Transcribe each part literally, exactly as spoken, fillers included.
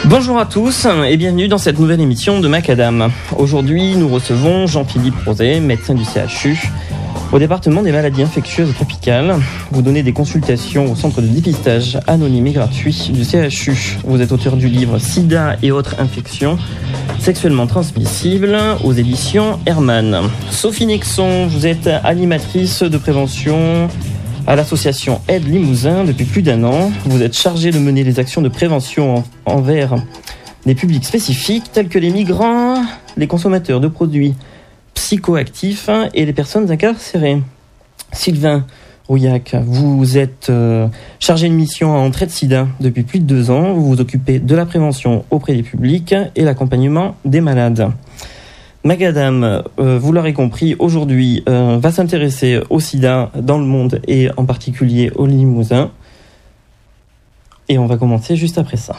Bonjour à tous et bienvenue dans cette nouvelle émission de Macadam. Aujourd'hui, nous recevons Jean-Philippe Rozet, médecin du C H U, au département des maladies infectieuses et tropicales. Vous donnez des consultations au centre de dépistage anonyme et gratuit du C H U. Vous êtes auteur du livre Sida et autres infections sexuellement transmissibles aux éditions Hermann. Sophie Nexon, vous êtes animatrice de prévention à l'association Aide Limousin depuis plus d'un an. Vous êtes chargée de mener les actions de prévention en, envers des publics spécifiques tels que les migrants, les consommateurs de produits psychoactifs et les personnes incarcérées. Sylvain Rouillac, vous êtes euh, chargé de mission en traite sida depuis plus de deux ans. Vous vous occupez de la prévention auprès des publics et l'accompagnement des malades. Macadam, euh, vous l'aurez compris, aujourd'hui euh, va s'intéresser au sida dans le monde et en particulier au Limousin. Et on va commencer juste après ça.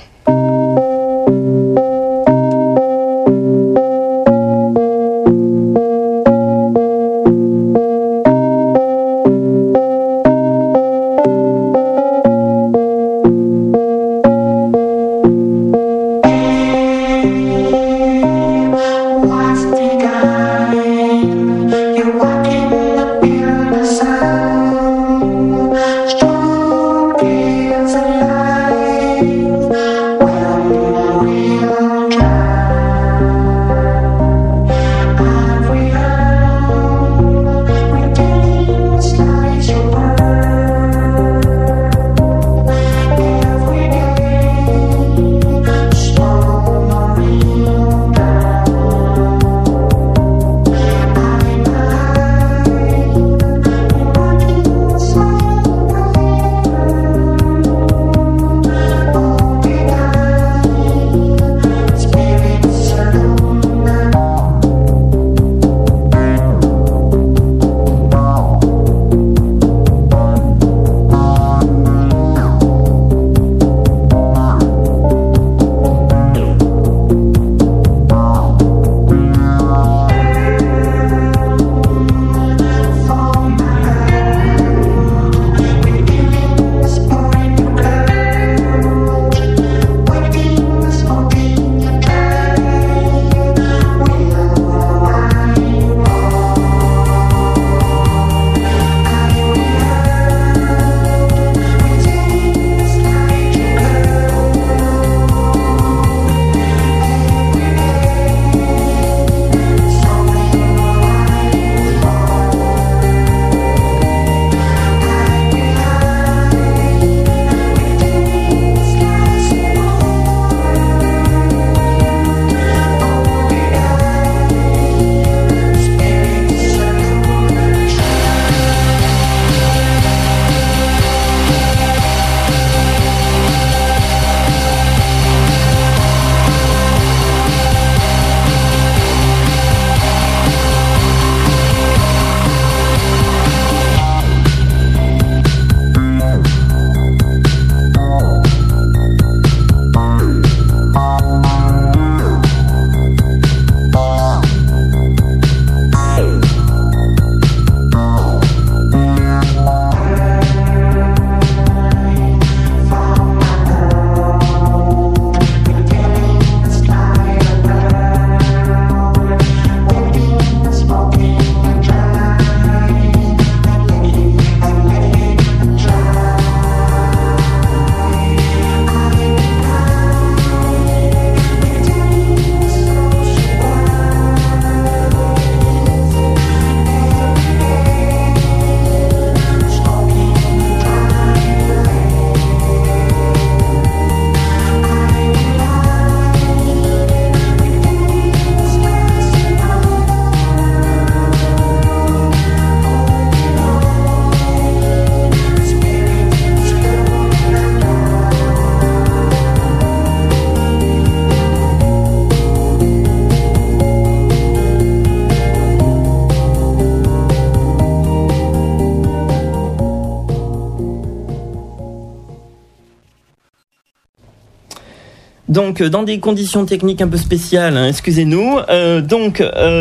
Donc, dans des conditions techniques un peu spéciales, hein, excusez-nous. Euh, donc,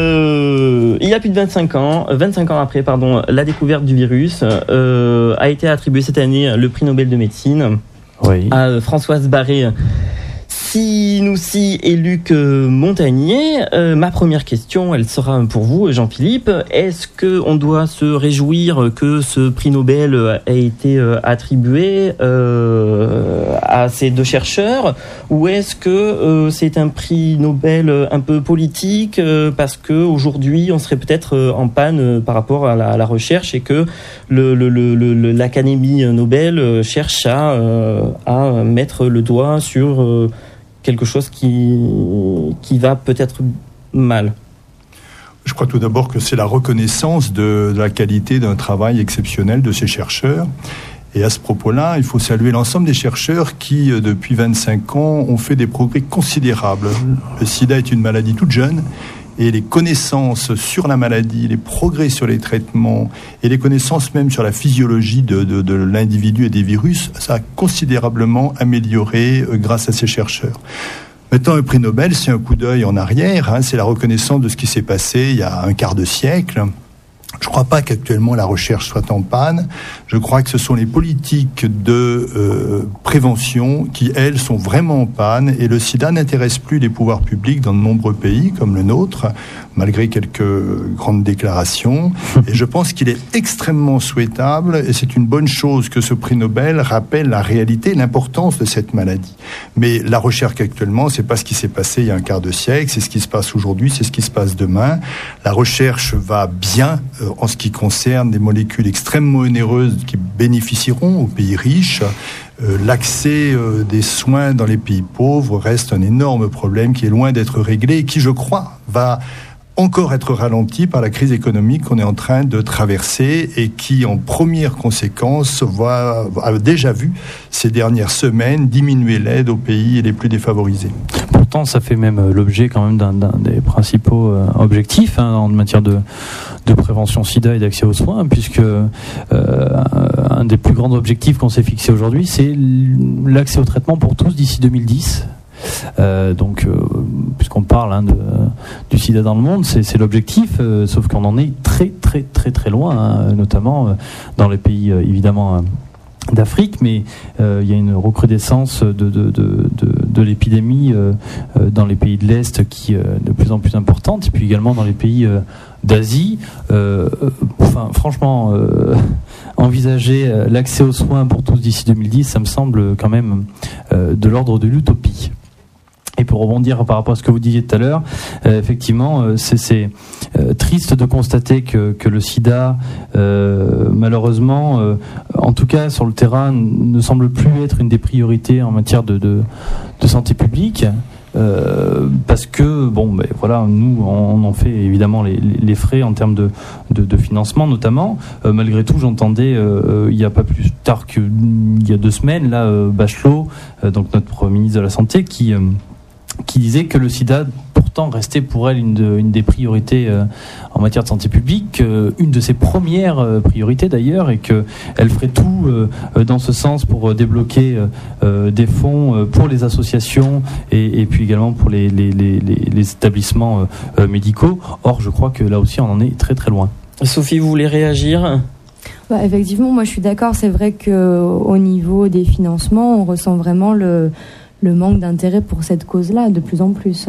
euh, il y a plus de vingt-cinq ans, vingt-cinq ans après, pardon, la découverte du virus, euh, a été attribué cette année le prix Nobel de médecine oui. à Françoise Barré. Merci Noussi et Luc Montagnier. Euh, ma première question, elle sera pour vous, Jean-Philippe. Est-ce qu'on doit se réjouir que ce prix Nobel ait été attribué euh, à ces deux chercheurs, ou est-ce que euh, c'est un prix Nobel un peu politique euh, parce qu'aujourd'hui on serait peut-être en panne euh, par rapport à la, à la recherche et que le, le, le, le, l'Académie Nobel cherche à, euh, à mettre le doigt sur euh, quelque chose qui, qui va peut-être mal? Je crois tout d'abord que c'est la reconnaissance de, de la qualité d'un travail exceptionnel de ces chercheurs. Et à ce propos-là, il faut saluer l'ensemble des chercheurs qui, depuis vingt-cinq ans, ont fait des progrès considérables. Le sida est une maladie toute jeune. Et les connaissances sur la maladie, les progrès sur les traitements et les connaissances même sur la physiologie de, de, de l'individu et des virus, ça a considérablement amélioré euh, grâce à ces chercheurs. Maintenant, un prix Nobel, c'est un coup d'œil en arrière, hein, c'est la reconnaissance de ce qui s'est passé il y a un quart de siècle. Je ne crois pas qu'actuellement la recherche soit en panne. Je crois que ce sont les politiques de euh, prévention qui, elles, sont vraiment en panne. Et le sida n'intéresse plus les pouvoirs publics dans de nombreux pays, comme le nôtre, malgré quelques grandes déclarations. Et je pense qu'il est extrêmement souhaitable, et c'est une bonne chose, que ce prix Nobel rappelle la réalité, l'importance de cette maladie. Mais la recherche actuellement, c'est pas ce qui s'est passé il y a un quart de siècle, c'est ce qui se passe aujourd'hui, c'est ce qui se passe demain. La recherche va bien euh, en ce qui concerne des molécules extrêmement onéreuses qui bénéficieront aux pays riches. Euh, l'accès euh, des soins dans les pays pauvres reste un énorme problème qui est loin d'être réglé et qui, je crois, va encore être ralenti par la crise économique qu'on est en train de traverser et qui, en première conséquence, va, a déjà vu ces dernières semaines diminuer l'aide aux pays les plus défavorisés. Pourtant, ça fait même l'objet quand même d'un, d'un des principaux euh, objectifs hein, en matière de, de prévention sida et d'accès aux soins, puisque euh, un des plus grands objectifs qu'on s'est fixé aujourd'hui, c'est l'accès au traitement pour tous d'ici deux mille dix. Euh, donc, euh, puisqu'on parle hein, de, du sida dans le monde, c'est, c'est l'objectif, euh, sauf qu'on en est très très très très loin, hein, notamment euh, dans les pays euh, évidemment euh, d'Afrique, mais euh, il y a une recrudescence de, de, de, de, de l'épidémie euh, euh, dans les pays de l'Est qui est euh, de plus en plus importante, et puis également dans les pays euh, d'Asie. Euh, enfin, franchement, euh, envisager l'accès aux soins pour tous d'ici deux mille dix, ça me semble quand même euh, de l'ordre de l'utopie. Et pour rebondir par rapport à ce que vous disiez tout à l'heure, euh, effectivement, euh, c'est, c'est euh, triste de constater que, que le sida, euh, malheureusement, euh, en tout cas sur le terrain, ne semble plus être une des priorités en matière de, de, de santé publique. Euh, parce que bon, ben voilà, nous on en fait évidemment les, les frais en termes de, de, de financement notamment. Euh, malgré tout, j'entendais euh, il y a pas plus tard qu'il y a deux semaines là, euh, Bachelot, euh, donc notre ministre de la Santé, qui euh, qui disait que le sida pourtant restait pour elle une, de, une des priorités euh, en matière de santé publique, euh, une de ses premières euh, priorités d'ailleurs, et qu'elle ferait tout euh, dans ce sens pour euh, débloquer euh, des fonds euh, pour les associations et, et puis également pour les, les, les, les établissements euh, médicaux. Or, je crois que là aussi, on en est très très loin. Sophie, vous voulez réagir ? Bah, effectivement, moi je suis d'accord, c'est vrai qu'au niveau des financements, on ressent vraiment le... le manque d'intérêt pour cette cause-là, de plus en plus.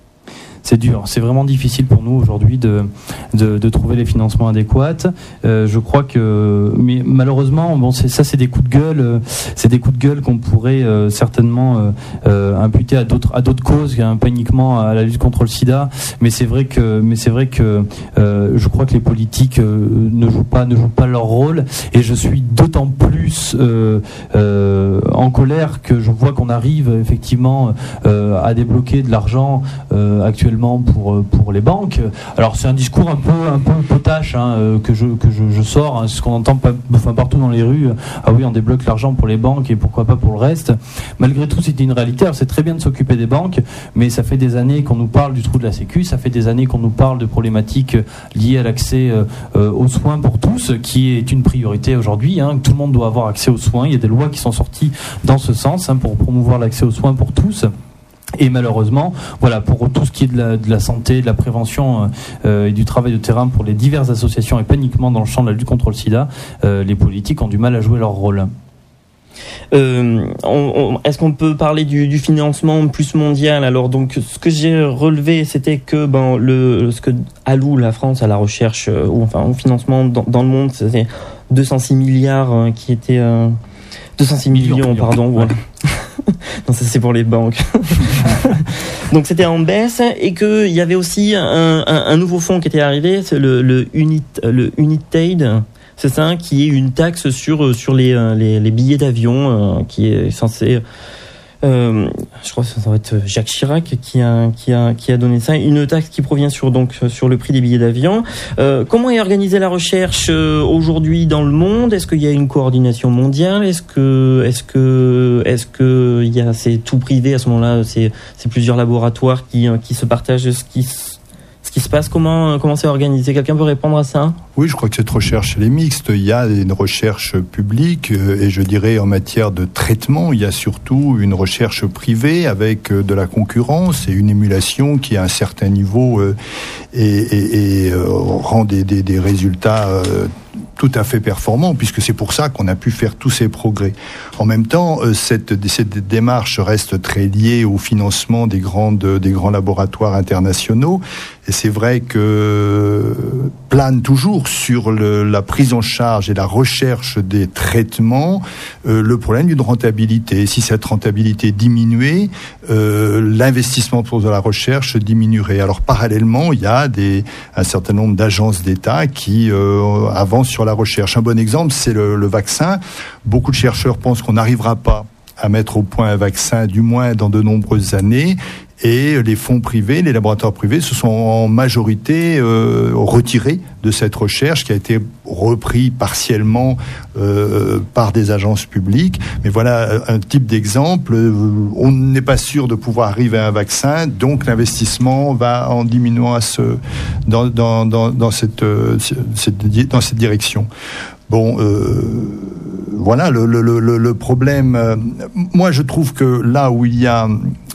C'est dur, c'est vraiment difficile pour nous aujourd'hui de, de, de trouver les financements adéquats. Euh, je crois que, mais malheureusement, bon, c'est, ça c'est des coups de gueule, euh, c'est des coups de gueule qu'on pourrait euh, certainement euh, euh, imputer à d'autres à d'autres causes, hein, pas uniquement à la lutte contre le sida. Mais c'est vrai que, mais c'est vrai que euh, je crois que les politiques euh, ne jouent pas ne jouent pas leur rôle, et je suis d'autant plus euh, euh, en colère que je vois qu'on arrive effectivement euh, à débloquer de l'argent euh, actuellement pour pour les banques. Alors c'est un discours un peu un peu potache hein, que je que je, je sors, hein, c'est ce qu'on entend pas, enfin, partout dans les rues. Ah oui, on débloque l'argent pour les banques et pourquoi pas pour le reste. Malgré tout, c'est une réalité. Alors, c'est très bien de s'occuper des banques, mais ça fait des années qu'on nous parle du trou de la Sécu, ça fait des années qu'on nous parle de problématiques liées à l'accès euh, aux soins pour tous, qui est une priorité aujourd'hui. Hein, tout le monde doit avoir accès aux soins. Il y a des lois qui sont sorties dans ce sens hein, pour promouvoir l'accès aux soins pour tous. Et malheureusement, voilà, pour tout ce qui est de la, de la santé, de la prévention euh, et du travail de terrain pour les diverses associations et pas uniquement dans le champ de la lutte contre le sida, euh, les politiques ont du mal à jouer leur rôle. Euh, on, on, est-ce qu'on peut parler du, du financement plus mondial? Alors donc, ce que j'ai relevé, c'était que ben le ce que alloue la France à la recherche euh, ou enfin au financement dans, dans le monde, c'était deux cent six milliards euh, qui étaient euh, deux cent six millions, millions pardon. Ouais. Voilà. Non, ça c'est pour les banques. Donc c'était en baisse et que il y avait aussi un, un, un nouveau fonds qui était arrivé, c'est le le Unit le United. C'est ça, qui est une taxe sur sur les les, les billets d'avion, euh, qui est censé, euh, je crois que ça va être Jacques Chirac qui a qui a qui a donné ça, une taxe qui provient sur donc sur le prix des billets d'avion. Euh, comment est organisée la recherche euh, aujourd'hui dans le monde? Est-ce qu'il y a une coordination mondiale? Est-ce que est-ce que est-ce que il y a c'est tout privé à ce moment-là? C'est c'est plusieurs laboratoires qui qui se partagent ce qui Ce qui se passe, comment comment c'est organisé? Quelqu'un peut répondre à ça? Oui, je crois que cette recherche elle est mixte. Il y a une recherche publique et je dirais en matière de traitement, il y a surtout une recherche privée avec de la concurrence et une émulation qui à un certain niveau et, et, et rend des, des, des résultats tout à fait performant, puisque c'est pour ça qu'on a pu faire tous ces progrès. En même temps, cette, cette démarche reste très liée au financement des, grandes, des grands laboratoires internationaux, et c'est vrai que plane toujours sur le, la prise en charge et la recherche des traitements euh, le problème d'une rentabilité. Si cette rentabilité diminuait, euh, l'investissement pour de la recherche diminuerait. Alors parallèlement, il y a des, un certain nombre d'agences d'État qui euh, avancent sur la recherche. Un bon exemple, c'est le, le vaccin. Beaucoup de chercheurs pensent qu'on n'arrivera pas à mettre au point un vaccin, du moins dans de nombreuses années. Et les fonds privés, les laboratoires privés se sont en majorité euh, retirés de cette recherche qui a été repris partiellement euh, par des agences publiques. Mais voilà un type d'exemple. On n'est pas sûr de pouvoir arriver à un vaccin, donc l'investissement va en diminuant à ce, dans, dans, dans, dans, cette, cette, dans cette direction. Bon, euh, voilà le, le, le, le problème. Moi, je trouve que là où il y a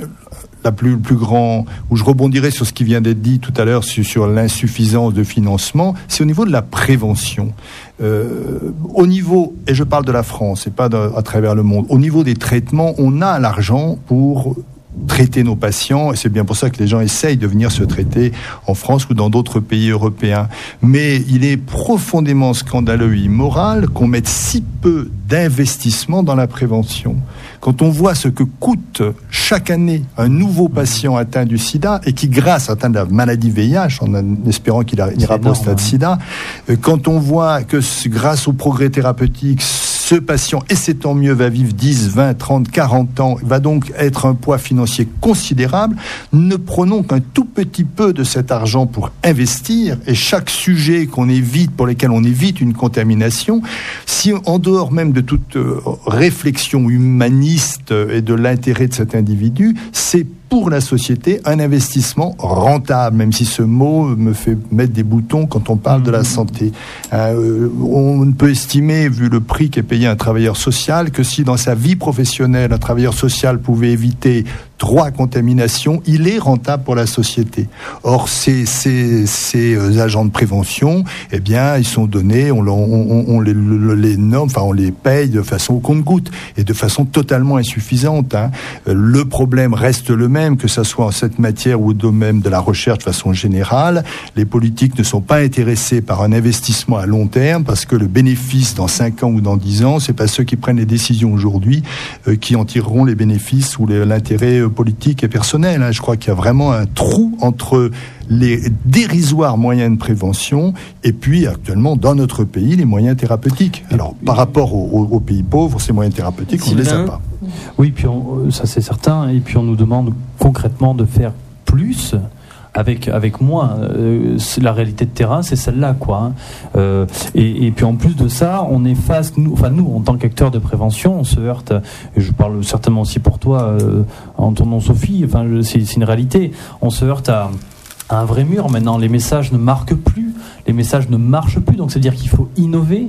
la plus, le plus grand, où je rebondirai sur ce qui vient d'être dit tout à l'heure sur, sur l'insuffisance de financement, c'est au niveau de la prévention. Euh, au niveau, et je parle de la France et pas de, à travers le monde, au niveau des traitements, on a l'argent pour traiter nos patients, et c'est bien pour ça que les gens essayent de venir se traiter en France ou dans d'autres pays européens. Mais il est profondément scandaleux et immoral qu'on mette si peu d'investissement dans la prévention. Quand on voit ce que coûte chaque année un nouveau patient atteint du sida, et qui, grâce à atteint de la maladie V I H, en espérant qu'il n'ira pas au stade sida, quand on voit que grâce au progrès thérapeutique, ce patient, et c'est tant mieux, va vivre dix, vingt, trente, quarante ans, va donc être un poids financier considérable, ne prenons qu'un tout petit peu de cet argent pour investir, et chaque sujet qu'on évite, pour lequel on évite une contamination, si en dehors même de toute réflexion humaniste et de l'intérêt de cet individu, c'est pour la société un investissement rentable, même si ce mot me fait mettre des boutons quand on parle de la santé. Euh, on ne peut estimer, vu le prix qu'est payé un travailleur social, que si dans sa vie professionnelle, un travailleur social pouvait éviter trois contaminations, il est rentable pour la société. Or, ces, ces, ces agents de prévention, eh bien, ils sont donnés, on, on, on les, les nomme, enfin, on les paye de façon au compte-gouttes et de façon totalement insuffisante. Hein. Le problème reste le même, que ça soit en cette matière ou au domaine de la recherche de façon générale. Les politiques ne sont pas intéressés par un investissement à long terme, parce que le bénéfice dans cinq ans ou dans dix ans, c'est pas ceux qui prennent les décisions aujourd'hui euh, qui en tireront les bénéfices ou les, l'intérêt politique et personnel. Hein. Je crois qu'il y a vraiment un trou entre les dérisoires moyens de prévention et puis actuellement dans notre pays les moyens thérapeutiques. Alors par rapport aux, aux pays pauvres, ces moyens thérapeutiques, on ne les a pas. Oui, puis on, ça c'est certain. Et puis on nous demande concrètement de faire plus avec avec moins. Euh, la réalité de terrain, c'est celle-là, quoi. Hein. Euh, et, et puis en plus de ça, on est face, nous, enfin nous, en tant qu'acteurs de prévention, on se heurte. Et je parle certainement aussi pour toi, euh, en ton nom, Sophie. Enfin, c'est, c'est une réalité. On se heurte à, à un vrai mur. Maintenant, les messages ne marquent plus. Les messages ne marchent plus. Donc, c'est-à-dire qu'il faut innover.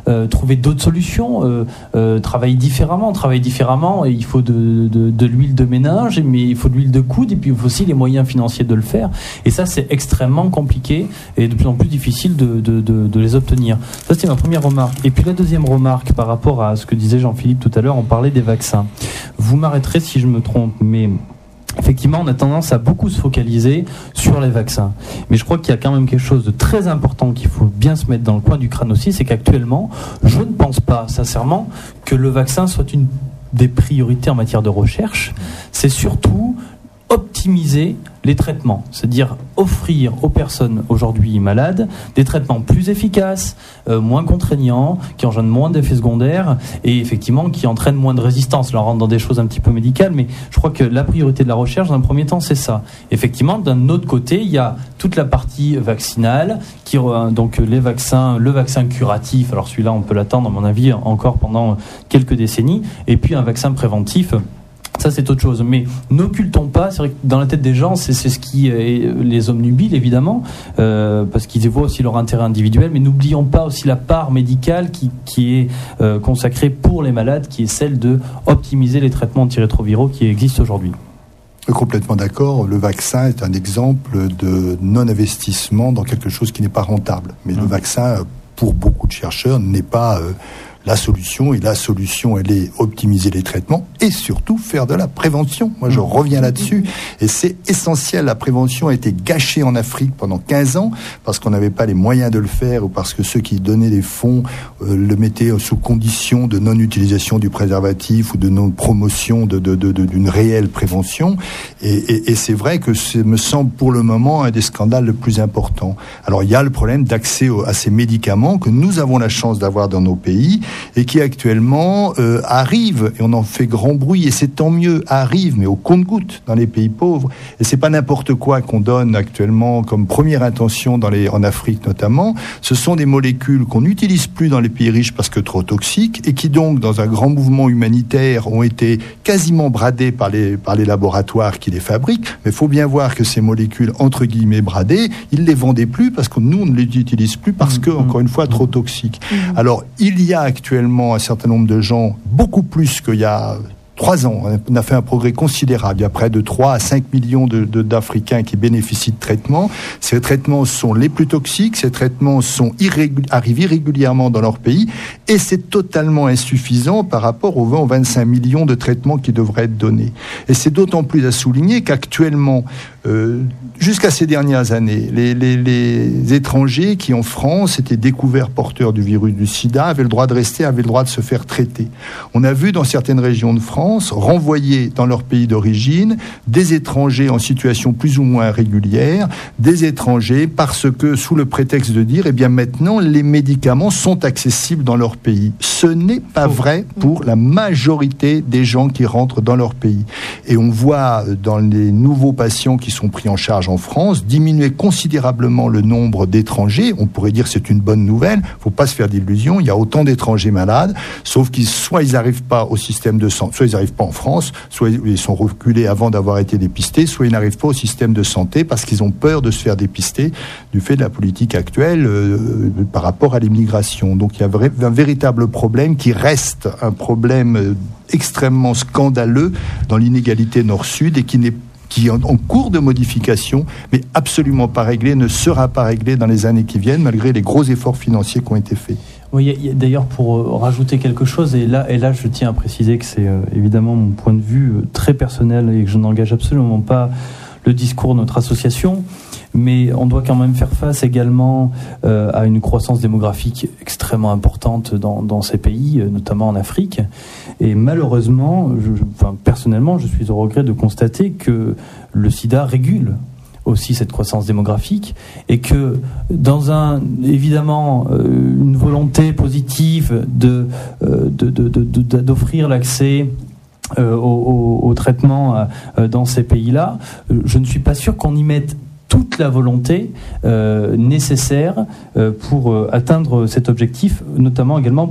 euh, trouver d'autres solutions, euh, euh, travailler différemment, travailler différemment. Et il faut de, de, de l'huile de ménage, mais il faut de l'huile de coude, et puis il faut aussi les moyens financiers de le faire. Et ça, c'est extrêmement compliqué et de plus en plus difficile de, de, de, de les obtenir. Ça, c'était ma première remarque. Et puis la deuxième remarque, par rapport à ce que disait Jean-Philippe tout à l'heure, on parlait des vaccins. Vous m'arrêterez si je me trompe, mais effectivement, on a tendance à beaucoup se focaliser sur les vaccins. Mais je crois qu'il y a quand même quelque chose de très important qu'il faut bien se mettre dans le coin du crâne aussi, c'est qu'actuellement, je ne pense pas, sincèrement, que le vaccin soit une des priorités en matière de recherche. C'est surtout optimiser les traitements, c'est-à-dire offrir aux personnes aujourd'hui malades des traitements plus efficaces, euh, moins contraignants, qui engendrent moins d'effets secondaires et effectivement qui entraînent moins de résistance. Là, on rentre dans des choses un petit peu médicales, mais je crois que la priorité de la recherche, dans un premier temps, c'est ça. Effectivement, d'un autre côté, il y a toute la partie vaccinale, qui donc les vaccins, le vaccin curatif. Alors celui-là, on peut l'attendre, à mon avis, encore pendant quelques décennies, et puis un vaccin préventif. Ça, c'est autre chose. Mais n'occultons pas, c'est vrai que dans la tête des gens, c'est, c'est ce qui est, les obnubile, évidemment, euh, parce qu'ils voient aussi leur intérêt individuel, mais n'oublions pas aussi la part médicale qui, qui est euh, consacrée pour les malades, qui est celle de optimiser les traitements antirétroviraux qui existent aujourd'hui. Complètement d'accord. Le vaccin est un exemple de non-investissement dans quelque chose qui n'est pas rentable. Mais mmh. le vaccin, pour beaucoup de chercheurs, n'est pas... Euh, la solution, et la solution, elle est optimiser les traitements et surtout faire de la prévention. Moi, je reviens là-dessus, et c'est essentiel. La prévention a été gâchée en Afrique pendant quinze ans parce qu'on n'avait pas les moyens de le faire, ou parce que ceux qui donnaient les fonds euh, le mettaient sous condition de non-utilisation du préservatif ou de non-promotion de, de, de, de, d'une réelle prévention. Et, et, et c'est vrai que ce me semble pour le moment un des scandales le plus importants. Alors, il y a le problème d'accès à ces médicaments que nous avons la chance d'avoir dans nos pays, et qui actuellement euh, arrive, et on en fait grand bruit, et c'est tant mieux, arrive, mais au compte-gouttes dans les pays pauvres. Et c'est pas n'importe quoi qu'on donne actuellement comme première intention dans les, en Afrique notamment. Ce sont des molécules qu'on n'utilise plus dans les pays riches parce que trop toxiques, et qui donc, dans un grand mouvement humanitaire, ont été quasiment bradées par les, par les laboratoires qui les fabriquent. Mais il faut bien voir que ces molécules, entre guillemets, bradées, ils les vendaient plus parce que nous, on ne les utilise plus parce que, encore une fois, trop toxiques. Alors, il y a actuellement actuellement un certain nombre de gens, beaucoup plus qu'il y a trois ans. On a fait un progrès considérable. Il y a près de trois à cinq millions de, de, d'Africains qui bénéficient de traitements. Ces traitements sont les plus toxiques. Ces traitements sont irrégu- arrivent irrégulièrement dans leur pays. Et c'est totalement insuffisant par rapport aux vingt ou vingt-cinq millions de traitements qui devraient être donnés. Et c'est d'autant plus à souligner qu'actuellement, euh, jusqu'à ces dernières années, les, les, les étrangers qui en France étaient découverts porteurs du virus du sida avaient le droit de rester, avaient le droit de se faire traiter. On a vu dans certaines régions de France renvoyer dans leur pays d'origine des étrangers en situation plus ou moins régulière, des étrangers parce que, sous le prétexte de dire, eh bien maintenant, les médicaments sont accessibles dans leur pays. Ce n'est pas vrai pour la majorité des gens qui rentrent dans leur pays. Et on voit dans les nouveaux patients qui sont pris en charge en France diminuer considérablement le nombre d'étrangers. On pourrait dire que c'est une bonne nouvelle. Il ne faut pas se faire d'illusions. Il y a autant d'étrangers malades, sauf qu'ils soit ils n'arrivent pas au système de santé, soit ils n'arrivent pas en France, soit ils sont reculés avant d'avoir été dépistés, soit ils n'arrivent pas au système de santé parce qu'ils ont peur de se faire dépister du fait de la politique actuelle euh, par rapport à l'immigration. Donc il y a vrai, un véritable problème qui reste un problème euh, extrêmement scandaleux dans l'inégalité nord-sud et qui n'est qui est en cours de modification, mais absolument pas réglé, ne sera pas réglé dans les années qui viennent, malgré les gros efforts financiers qui ont été faits. Oui, y a, y a, d'ailleurs, pour euh, rajouter quelque chose, et là, et là, je tiens à préciser que c'est euh, évidemment mon point de vue euh, très personnel et que je n'engage absolument pas le discours de notre association, mais on doit quand même faire face également euh, à une croissance démographique extrêmement importante dans, dans ces pays, notamment en Afrique. Et malheureusement, je, enfin, personnellement, je suis au regret de constater que le sida régule aussi cette croissance démographique, et que dans un évidemment euh, une volonté positive de, euh, de, de, de, de d'offrir l'accès euh, au, au, au traitement euh, dans ces pays-là, euh, je ne suis pas sûr qu'on y mette toute la volonté euh, nécessaire euh, pour euh, atteindre cet objectif, notamment également pour, pour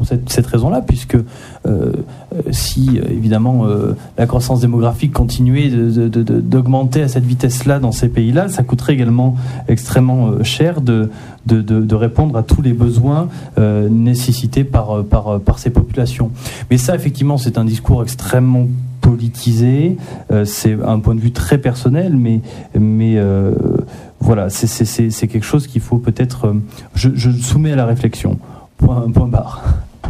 cette, cette raison-là, puisque euh, si évidemment euh, la croissance démographique continuait de, de, de, d'augmenter à cette vitesse-là dans ces pays-là, ça coûterait également extrêmement cher de, de, de, de répondre à tous les besoins euh, nécessités par, par, par ces populations. Mais ça, effectivement, c'est un discours extrêmement politisé, euh, c'est un point de vue très personnel, mais, mais euh, voilà, c'est, c'est, c'est, c'est quelque chose qu'il faut peut-être... Euh, je, je soumets à la réflexion. Point, point barre.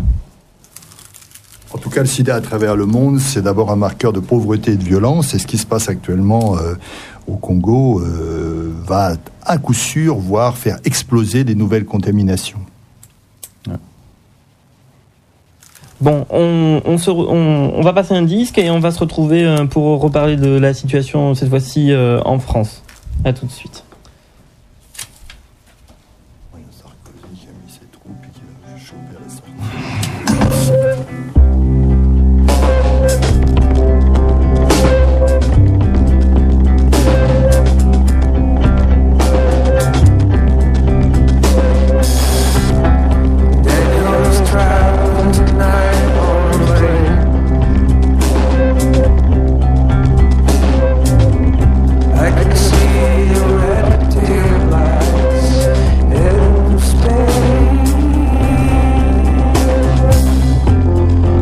En tout cas, le sida à travers le monde, c'est d'abord un marqueur de pauvreté et de violence. Et ce qui se passe actuellement euh, au Congo euh, va à coup sûr, voire faire exploser des nouvelles contaminations. Ouais. Bon, on, on, se, on, on va passer un disque et on va se retrouver pour reparler de la situation, cette fois-ci, euh, en France. À tout de suite. Sarkozy qui a mis ses troupes et qui va choper à la sortie. Space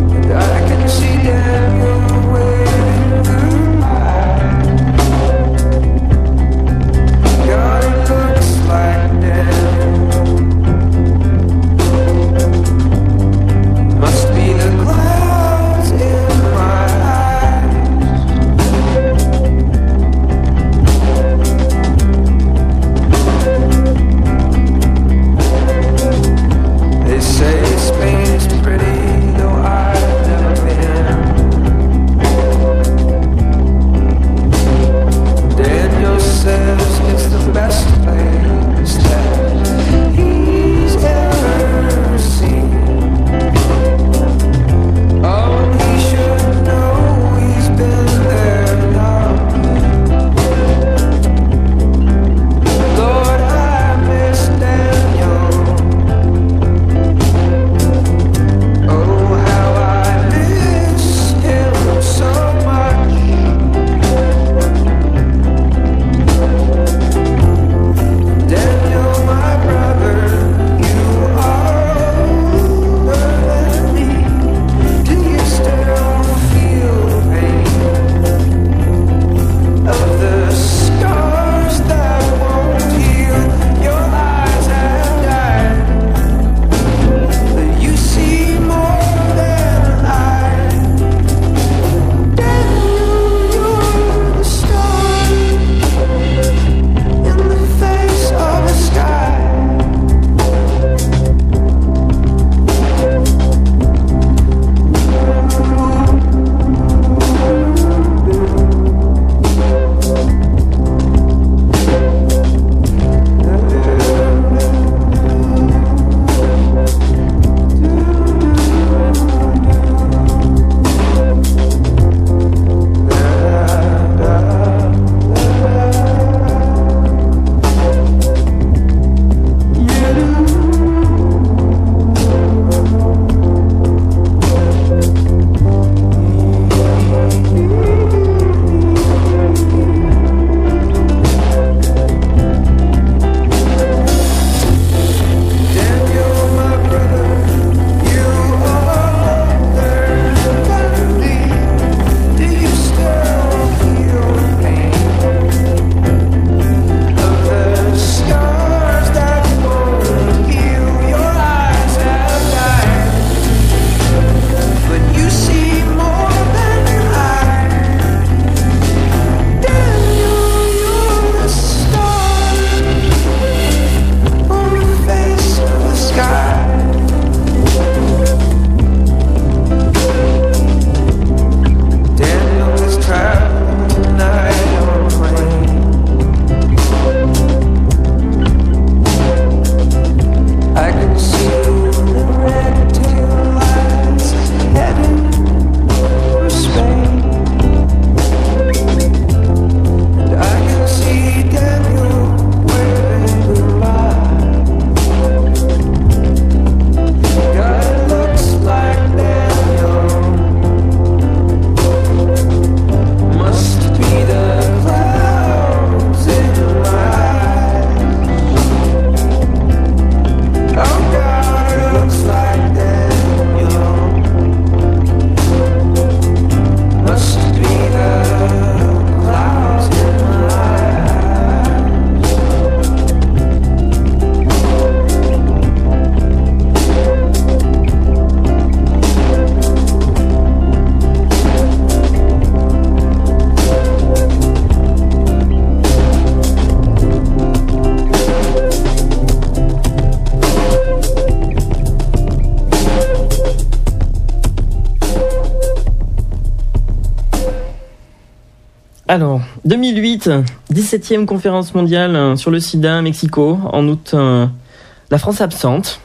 Alors, deux mille huit, dix-septième conférence mondiale sur le sida à Mexico. En août, euh, la France absente.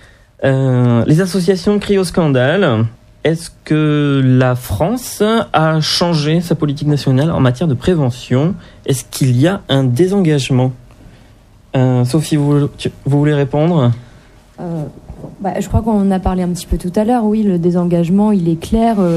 Euh, les associations crient au scandale. Est-ce que la France a changé sa politique nationale en matière de prévention ? Est-ce qu'il y a un désengagement ? euh, Sophie, vous, tu, vous voulez répondre ? euh, bah, Je crois qu'on en a parlé un petit peu tout à l'heure. Oui, le désengagement, il est clair. Euh,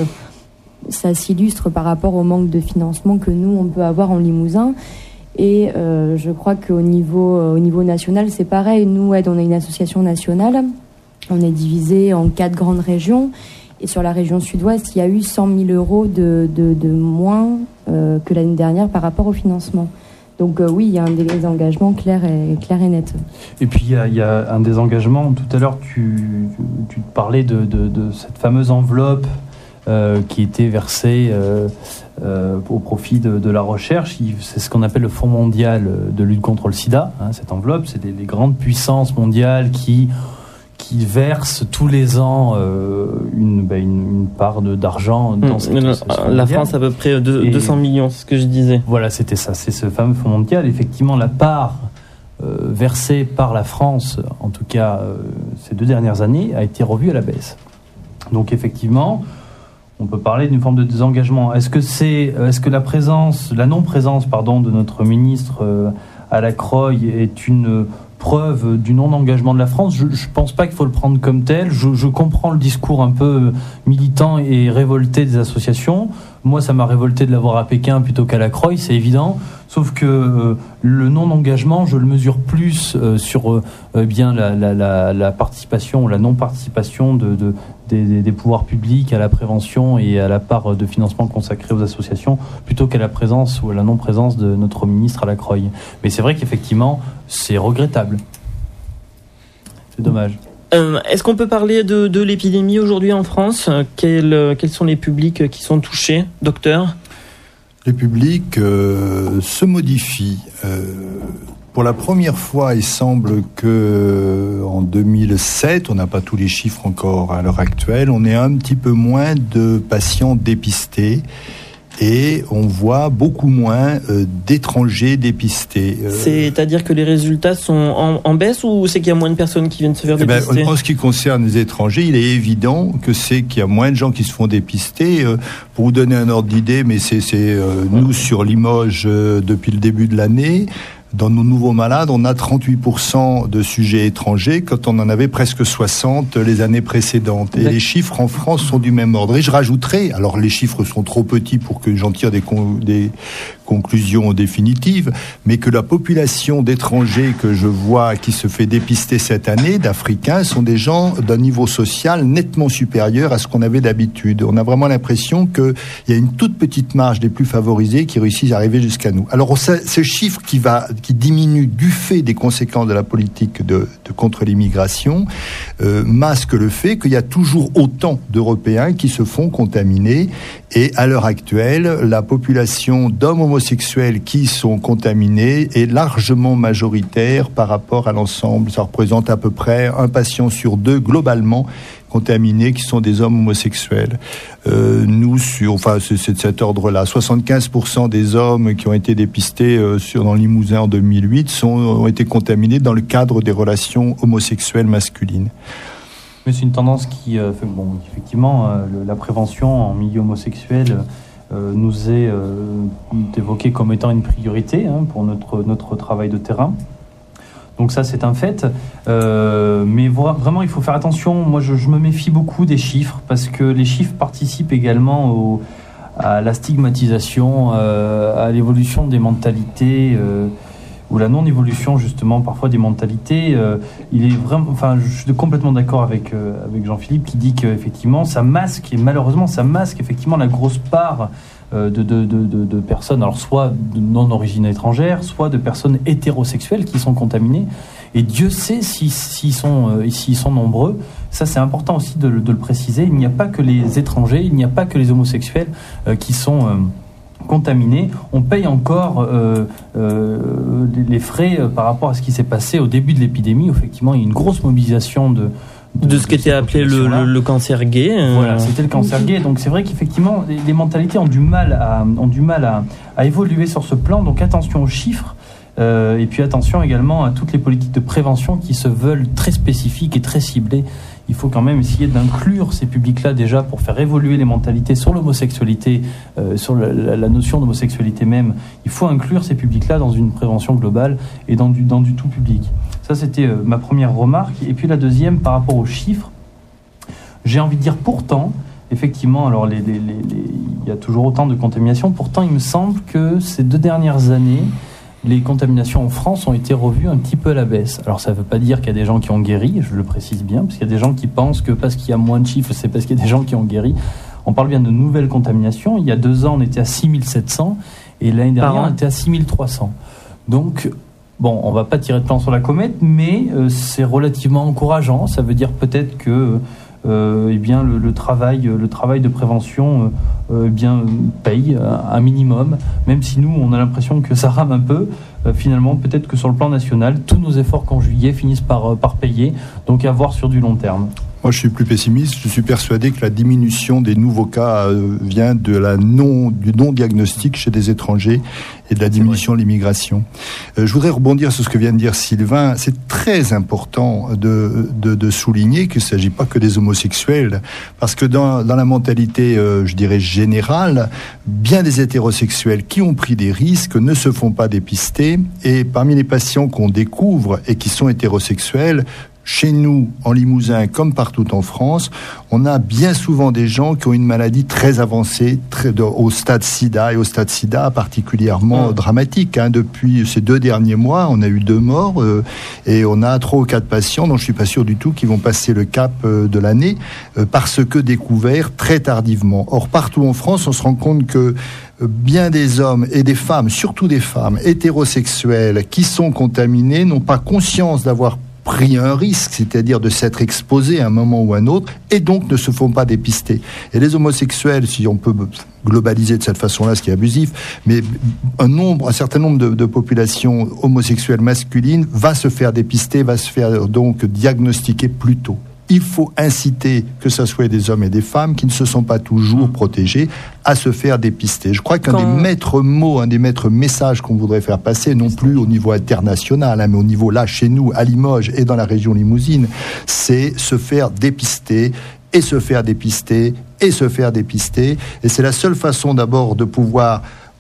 ça s'illustre par rapport au manque de financement que nous, on peut avoir en Limousin. Et euh, je crois qu'au niveau, euh, au niveau national, c'est pareil. Nous, ouais, on a une association nationale. On est divisé en quatre grandes régions. Et sur la région sud-ouest, il y a eu cent mille euros de, de, de moins euh, que l'année dernière par rapport au financement. Donc euh, oui, il y a un désengagement clair et, clair et net. Et puis il y a, il y a un désengagement. Tout à l'heure, tu, tu parlais de, de, de cette fameuse enveloppe euh, qui était versée euh, euh, au profit de, de la recherche. C'est ce qu'on appelle le Fonds mondial de lutte contre le sida. Hein, cette enveloppe, c'est des, les grandes puissances mondiales qui... qui verse tous les ans euh, une, bah, une, une part de, d'argent dans mmh, cette le, La France, à peu près de, deux cents millions, c'est ce que je disais. Voilà, c'était ça, c'est ce fameux fonds mondial. Effectivement, la part euh, versée par la France, en tout cas euh, ces deux dernières années, a été revue à la baisse. Donc effectivement, on peut parler d'une forme de désengagement. Est-ce que c'est, est-ce que la présence, la non-présence, pardon, de notre ministre euh, à la Croix est une preuve du non-engagement de la France? Je ne pense pas qu'il faut le prendre comme tel. Je, je comprends le discours un peu militant et révolté des associations. Moi, ça m'a révolté de l'avoir à Pékin plutôt qu'à la Croix, c'est évident. Sauf que euh, le non-engagement, je le mesure plus euh, sur euh, bien la, la, la, la participation ou la non-participation de, de, des, des pouvoirs publics à la prévention et à la part de financement consacrée aux associations, plutôt qu'à la présence ou à la non-présence de notre ministre à la Croix. Mais c'est vrai qu'effectivement, c'est regrettable. C'est dommage. Euh, est-ce qu'on peut parler de, de l'épidémie aujourd'hui en France ? Quels, quels sont les publics qui sont touchés, docteur ? Les publics euh, se modifient. Euh, pour la première fois, il semble que en deux mille sept, on n'a pas tous les chiffres encore à l'heure actuelle, on est un petit peu moins de patients dépistés. Et on voit beaucoup moins euh, d'étrangers dépistés. Euh, C'est-à-dire que les résultats sont en, en baisse ou c'est qu'il y a moins de personnes qui viennent se faire dépister ? Eh ben, en ce qui concerne les étrangers, il est évident que c'est qu'il y a moins de gens qui se font dépister. Euh, pour vous donner un ordre d'idée, mais c'est, c'est euh, nous sur Limoges euh, depuis le début de l'année. Dans nos nouveaux malades, on a trente-huit pour cent de sujets étrangers quand on en avait presque soixante les années précédentes. Et D'accord. Les chiffres en France sont du même ordre. Et je rajouterai, alors les chiffres sont trop petits pour que j'en tire des, con, des conclusions définitives, mais que la population d'étrangers que je vois qui se fait dépister cette année, d'Africains, sont des gens d'un niveau social nettement supérieur à ce qu'on avait d'habitude. On a vraiment l'impression qu'il y a une toute petite marge des plus favorisés qui réussissent à arriver jusqu'à nous. Alors ce chiffre qui va qui diminue du fait des conséquences de la politique de, de contre l'immigration, euh, masque le fait qu'il y a toujours autant d'Européens qui se font contaminer. Et à l'heure actuelle, la population d'hommes homosexuels qui sont contaminés est largement majoritaire par rapport à l'ensemble. Ça représente à peu près un patient sur deux globalement contaminés qui sont des hommes homosexuels. Euh, nous, sur, enfin, c'est, c'est de cet ordre-là. soixante-quinze pour cent des hommes qui ont été dépistés euh, sur, dans le Limousin en deux mille huit sont, ont été contaminés dans le cadre des relations homosexuelles masculines. Mais c'est une tendance qui, euh, fait, bon, effectivement, euh, le, la prévention en milieu homosexuel euh, nous est euh, évoquée comme étant une priorité hein, pour notre, notre travail de terrain. Donc ça, c'est un fait. Euh, mais vraiment, il faut faire attention. Moi, je, je me méfie beaucoup des chiffres parce que les chiffres participent également au, à la stigmatisation, euh, à l'évolution des mentalités euh, ou la non-évolution justement parfois des mentalités. Euh, il est vraiment, enfin, je suis complètement d'accord avec euh, avec Jean-Philippe qui dit qu'effectivement, ça masque et malheureusement, ça masque effectivement la grosse part De, de, de, de, de personnes, alors soit de non origine étrangère, soit de personnes hétérosexuelles qui sont contaminées. Et Dieu sait s'ils, s'ils sont, euh, s'ils sont nombreux. Ça, c'est important aussi de, de le préciser. Il n'y a pas que les étrangers, il n'y a pas que les homosexuels euh, qui sont euh, contaminés. On paye encore euh, euh, les frais euh, par rapport à ce qui s'est passé au début de l'épidémie. Effectivement, il y a une grosse mobilisation de de, de ce qui était appelé le, le, le cancer gay. Euh... Voilà, c'était le cancer gay. Donc c'est vrai qu'effectivement, les, les mentalités ont du mal à, ont du mal à, à évoluer sur ce plan. Donc attention aux chiffres. Euh, et puis attention également à toutes les politiques de prévention qui se veulent très spécifiques et très ciblées. Il faut quand même essayer d'inclure ces publics-là déjà pour faire évoluer les mentalités sur l'homosexualité, euh, sur la, la, la notion d'homosexualité même. Il faut inclure ces publics-là dans une prévention globale et dans du, dans du tout public. Ça, c'était euh, ma première remarque. Et puis la deuxième, par rapport aux chiffres, j'ai envie de dire pourtant, effectivement, alors les, les, les, les, il y a toujours autant de contaminations. Pourtant, il me semble que ces deux dernières années, les contaminations en France ont été revues un petit peu à la baisse. Alors ça ne veut pas dire qu'il y a des gens qui ont guéri, je le précise bien, parce qu'il y a des gens qui pensent que parce qu'il y a moins de chiffres, c'est parce qu'il y a des gens qui ont guéri. On parle bien de nouvelles contaminations. Il y a deux ans, on était à six mille sept cents et l'année dernière, on était à six mille trois cents. Donc, bon, on ne va pas tirer de plan sur la comète, mais euh, c'est relativement encourageant. Ça veut dire peut-être que euh, eh bien, le, le, travail, le travail de prévention euh, eh bien, paye un minimum, même si nous, on a l'impression que ça rame un peu. Euh, finalement, peut-être que sur le plan national, tous nos efforts conjugués finissent par, par payer, donc à voir sur du long terme. Moi, je suis plus pessimiste. Je suis persuadé que la diminution des nouveaux cas euh, vient de la non, du non-diagnostic chez des étrangers et de la diminution de l'immigration. Euh, je voudrais rebondir sur ce que vient de dire Sylvain. C'est très important de, de, de souligner qu'il ne s'agit pas que des homosexuels, parce que dans, dans la mentalité, euh, je dirais, générale, bien des hétérosexuels qui ont pris des risques ne se font pas dépister. Et parmi les patients qu'on découvre et qui sont hétérosexuels, chez nous, en Limousin, comme partout en France, on a bien souvent des gens qui ont une maladie très avancée, très, de, au stade sida, et au stade sida particulièrement mmh. dramatique. Hein. Depuis ces deux derniers mois, on a eu deux morts, euh, et on a trois ou quatre patients dont je suis pas sûr du tout qu'ils vont passer le cap euh, de l'année, euh, parce que découverts très tardivement. Or, partout en France, on se rend compte que euh, bien des hommes et des femmes, surtout des femmes hétérosexuelles, qui sont contaminés, n'ont pas conscience d'avoir pris un risque, c'est-à-dire de s'être exposé à un moment ou à un autre, et donc ne se font pas dépister. Et les homosexuels, si on peut globaliser de cette façon-là, ce qui est abusif, mais un nombre, un certain nombre de, de populations homosexuelles masculines va se faire dépister, va se faire donc diagnostiquer plus tôt. Il faut inciter, que ce soit des hommes et des femmes qui ne se sont pas toujours protégés, à se faire dépister. Je crois qu'un Quand... des maîtres mots, un des maîtres messages qu'on voudrait faire passer, non plus au niveau international, hein, mais au niveau là, chez nous, à Limoges et dans la région limousine, c'est se faire dépister et se faire dépister et se faire dépister. Et c'est la seule façon d'abord de pouvoir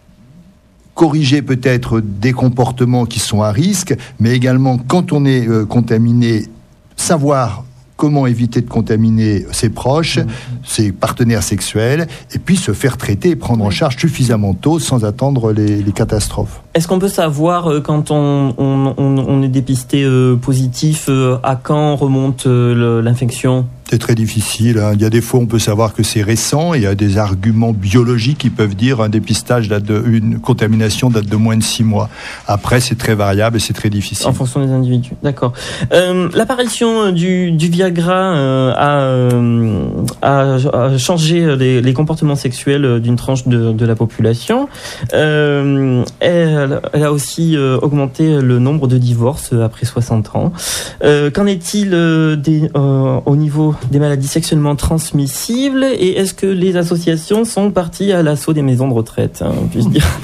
corriger peut-être des comportements qui sont à risque, mais également, quand on est euh, contaminé, savoir comment éviter de contaminer ses proches, mmh. ses partenaires sexuels, et puis se faire traiter et prendre en charge suffisamment tôt sans attendre les, les catastrophes. Est-ce qu'on peut savoir euh, quand on, on, on, on est dépisté euh, positif, euh, à quand remonte euh, l'infection ? C'est très difficile. Hein. Il y a des fois, on peut savoir que c'est récent. Il y a des arguments biologiques qui peuvent dire un dépistage date de, une contamination date de moins de six mois. Après, c'est très variable et c'est très difficile. En fonction des individus. D'accord. Euh, l'apparition du, du Viagra euh, a, euh, a, a changé les, les comportements sexuels d'une tranche de, de la population. Euh, elle, elle a aussi euh, augmenté le nombre de divorces après soixante ans. Euh, qu'en est-il euh, des, euh, au niveau des maladies sexuellement transmissibles, et est-ce que les associations sont parties à l'assaut des maisons de retraite, hein, on puisse dire.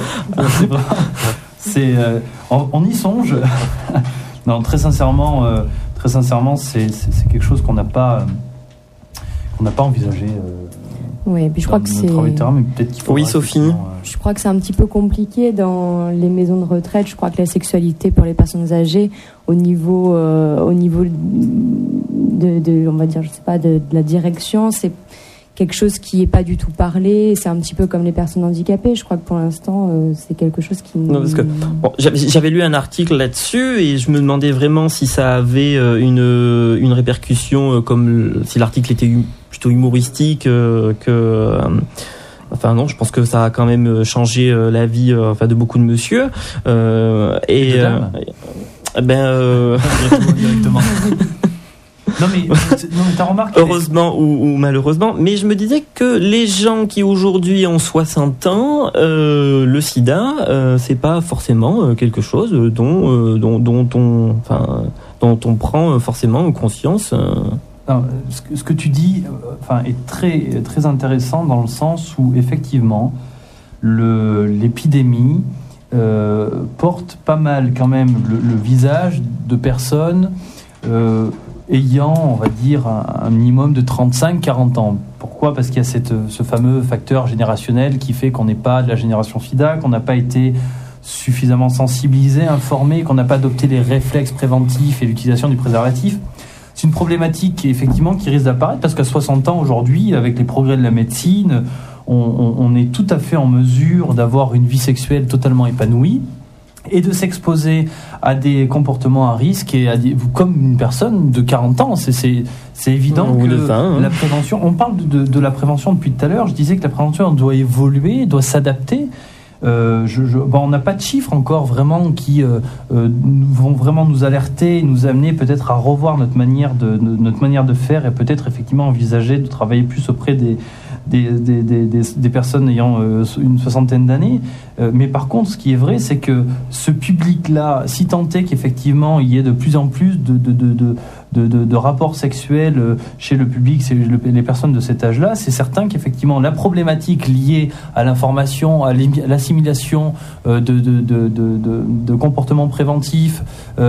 C'est, euh, on, on y songe. Non, très sincèrement, euh, très sincèrement, c'est, c'est, c'est quelque chose qu'on n'a pas, euh, qu'on n'a pas envisagé. Euh, oui, puis je crois que c'est. Terrain, mais peut-être qu'il oui, Sophie. Euh... Je crois que c'est un petit peu compliqué dans les maisons de retraite. Je crois que la sexualité pour les personnes âgées, au niveau, euh, au niveau de, de, on va dire, je sais pas, de, de la direction, c'est quelque chose qui est pas du tout parlé. C'est un petit peu comme les personnes handicapées. Je crois que pour l'instant, euh, c'est quelque chose qui. Non, parce que bon, j'avais, j'avais lu un article là-dessus et je me demandais vraiment si ça avait une une répercussion, comme si l'article était plutôt humoristique euh, que. Euh, Enfin non, je pense que ça a quand même changé la vie, euh, enfin de beaucoup de monsieur. Euh, et, et de dames. Euh, ben euh... directement. Non mais, non mais ta remarque. Heureusement est... ou, ou malheureusement, mais je me disais que les gens qui aujourd'hui ont soixante ans, euh, le SIDA, euh, c'est pas forcément quelque chose dont, euh, dont, dont on, enfin, dont on prend forcément conscience. Euh... non, ce, que, ce que tu dis euh, enfin, est très, très intéressant dans le sens où, effectivement, le, l'épidémie euh, porte pas mal quand même le, le visage de personnes euh, ayant, on va dire, un, un minimum de trente-cinq à quarante ans. Pourquoi ? Parce qu'il y a cette, ce fameux facteur générationnel qui fait qu'on n'est pas de la génération SIDA, qu'on n'a pas été suffisamment sensibilisé, informé, qu'on n'a pas adopté les réflexes préventifs et l'utilisation du préservatif. C'est une problématique effectivement qui risque d'apparaître parce qu'à soixante ans aujourd'hui, avec les progrès de la médecine, on, on, on est tout à fait en mesure d'avoir une vie sexuelle totalement épanouie et de s'exposer à des comportements à risque et à des, comme une personne de quarante ans. C'est, c'est, c'est évident Ou que de vingt, hein. La prévention, on parle de, de la prévention depuis tout à l'heure, je disais que la prévention doit évoluer, doit s'adapter. Euh, je, je, bon, on n'a pas de chiffres encore vraiment qui euh, euh, vont vraiment nous alerter, nous amener peut-être à revoir notre manière de, de, notre manière de faire et peut-être effectivement envisager de travailler plus auprès des, des, des, des, des, des personnes ayant euh, une soixantaine d'années. Euh, mais par contre, ce qui est vrai, c'est que ce public-là, si tant est qu'effectivement il y ait de plus en plus de, de, de, de De, de, de rapports sexuels chez le public, c'est le, les personnes de cet âge-là, c'est certain qu'effectivement la problématique liée à l'information, à l'assimilation euh, de, de, de, de, de, de comportements préventifs,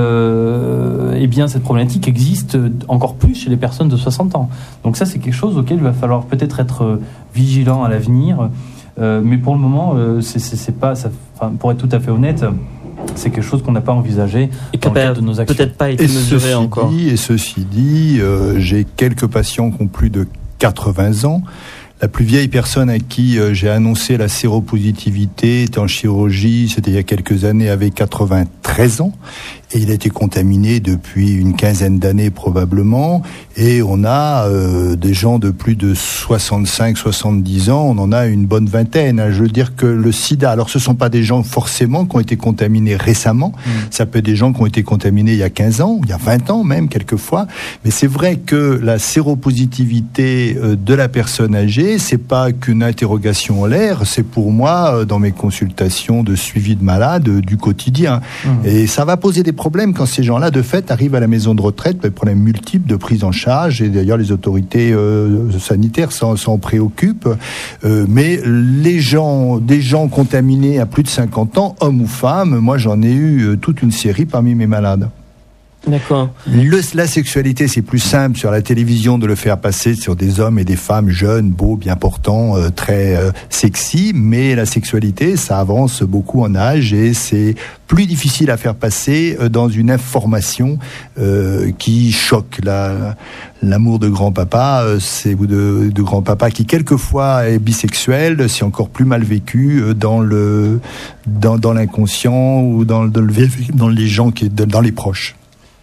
euh, eh bien cette problématique existe encore plus chez les personnes de soixante ans. Donc ça, c'est quelque chose auquel il va falloir peut-être être vigilant à l'avenir. Euh, mais pour le moment, euh, c'est, c'est, c'est pas, ça, pour être tout à fait honnête, c'est quelque chose qu'on n'a pas envisagé et dans le cadre de nos actions. Peut-être pas été et mesuré ceci encore. Dit, et ceci dit, euh, j'ai quelques patients qui ont plus de quatre-vingts ans. La plus vieille personne à qui euh, j'ai annoncé la séropositivité était en chirurgie, c'était il y a quelques années, avait quatre-vingt-treize ans. Et il a été contaminé depuis une quinzaine d'années probablement. Et on a euh, des gens de plus de soixante-cinq, soixante-dix ans, on en a une bonne vingtaine. Je veux dire que le sida, alors ce ne sont pas des gens forcément qui ont été contaminés récemment, mmh. ça peut être des gens qui ont été contaminés il y a quinze ans, il y a vingt ans même quelquefois. Mais c'est vrai que la séropositivité de la personne âgée, c'est pas qu'une interrogation en l'air, c'est pour moi, dans mes consultations de suivi de malades, du quotidien. Mmh. Et ça va poser des problèmes quand ces gens-là, de fait, arrivent à la maison de retraite, des problèmes multiples de prise en charge, et d'ailleurs les autorités euh, sanitaires s'en, s'en préoccupent. Euh, mais les gens, des gens contaminés à plus de cinquante ans, hommes ou femmes, moi j'en ai eu euh, toute une série parmi mes malades. D'accord. Le, la sexualité, c'est plus simple sur la télévision de le faire passer sur des hommes et des femmes jeunes, beaux, bien portants, euh, très euh, sexy, mais la sexualité, ça avance beaucoup en âge et c'est plus difficile à faire passer euh, dans une information euh, qui choque. La, l'amour de grand-papa, euh, c'est ou de, de grand-papa qui quelquefois est bisexuel, c'est encore plus mal vécu euh, dans le dans, dans l'inconscient ou dans, dans, le, dans les gens qui dans les proches.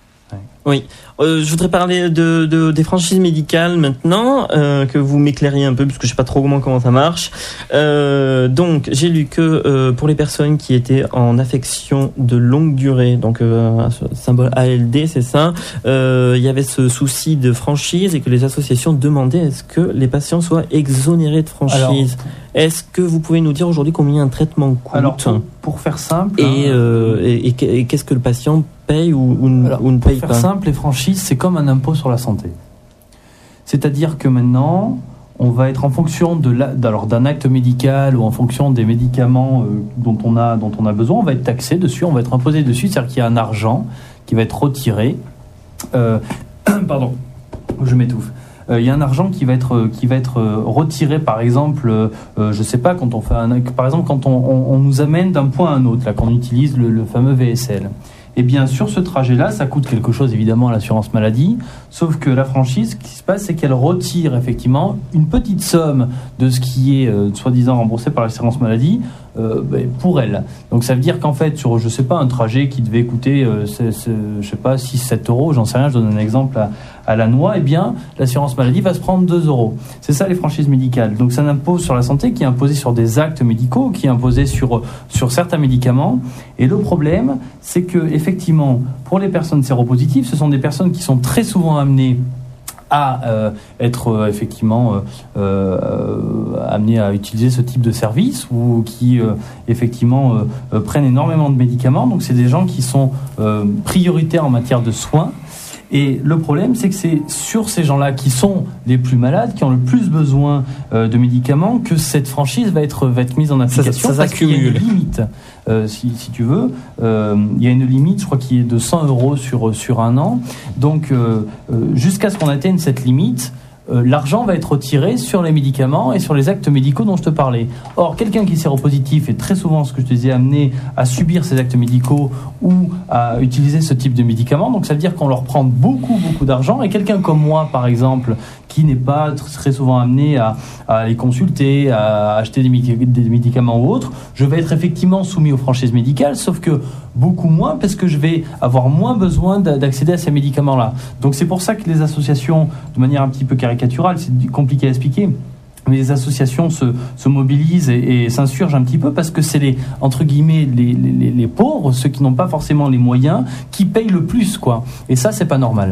Oui, euh, je voudrais parler de, de des franchises médicales maintenant, euh, que vous m'éclairiez un peu parce que je sais pas trop comment comment ça marche. Euh, donc j'ai lu que euh, pour les personnes qui étaient en affection de longue durée, donc euh, symbole A L D, c'est ça, euh, il y avait ce souci de franchise et que les associations demandaient est-ce que les patients soient exonérés de franchise. Alors, est-ce que vous pouvez nous dire aujourd'hui combien un traitement coûte ? Alors pour, pour faire simple, et, hein, euh, et, et, et qu'est-ce que le patient paye ou, ou, alors, ou ne paye pas ? Pour faire simple, les franchises, c'est comme un impôt sur la santé. C'est-à-dire que maintenant, on va être en fonction de la, alors d'un acte médical ou en fonction des médicaments euh, dont on a dont on a besoin, on va être taxé dessus, on va être imposé dessus. C'est-à-dire qu'il y a un argent qui va être retiré. Euh, pardon, je m'étouffe. Il y a un argent qui va être qui va être retiré, par exemple, euh, je sais pas, quand on fait un, par exemple quand on, on, on nous amène d'un point à un autre, là, quand on utilise le, le fameux V S L. Et bien sur ce trajet-là, ça coûte quelque chose évidemment à l'assurance maladie, sauf que la franchise, ce qui se passe, c'est qu'elle retire effectivement une petite somme de ce qui est euh, soi-disant remboursé par l'assurance maladie euh, ben, pour elle. Donc ça veut dire qu'en fait, sur, je sais pas, un trajet qui devait coûter, euh, c'est, c'est, je sais pas, six sept euros, j'en sais rien, je donne un exemple à, à la noix, eh bien l'assurance maladie va se prendre deux euros. C'est ça les franchises médicales. Donc c'est un impôt sur la santé qui est imposé sur des actes médicaux, qui est imposé sur, sur certains médicaments. Et le problème, c'est que effectivement, pour les personnes séropositives, ce sont des personnes qui sont très souvent amenées à euh, être euh, effectivement euh, euh, amenées à utiliser ce type de service ou qui euh, effectivement euh, euh, prennent énormément de médicaments. Donc c'est des gens qui sont euh, prioritaires en matière de soins. Et le problème, c'est que c'est sur ces gens-là qui sont les plus malades, qui ont le plus besoin euh, de médicaments, que cette franchise va être, va être mise en application. Ça, ça, ça parce qu'il y a une limite, euh, si, si tu veux. Euh, il y a une limite, je crois, qui est de cent euros sur, sur un an. Donc, euh, euh, jusqu'à ce qu'on atteigne cette limite, Euh, l'argent va être retiré sur les médicaments et sur les actes médicaux dont je te parlais. Or, quelqu'un qui est séropositif est très souvent, ce que je te disais, amené à subir ces actes médicaux ou à utiliser ce type de médicaments. Donc, ça veut dire qu'on leur prend beaucoup, beaucoup d'argent. Et quelqu'un comme moi, par exemple, qui n'est pas très souvent amené à, à les consulter, à acheter des, médic- des médicaments ou autres, je vais être effectivement soumis aux franchises médicales, sauf que beaucoup moins, parce que je vais avoir moins besoin d'accéder à ces médicaments-là. Donc c'est pour ça que les associations, de manière un petit peu caricaturale, c'est compliqué à expliquer, mais les associations se, se mobilisent et, et s'insurgent un petit peu, parce que c'est les, entre guillemets, les, les, les pauvres, ceux qui n'ont pas forcément les moyens, qui payent le plus, quoi. Et ça, c'est pas normal.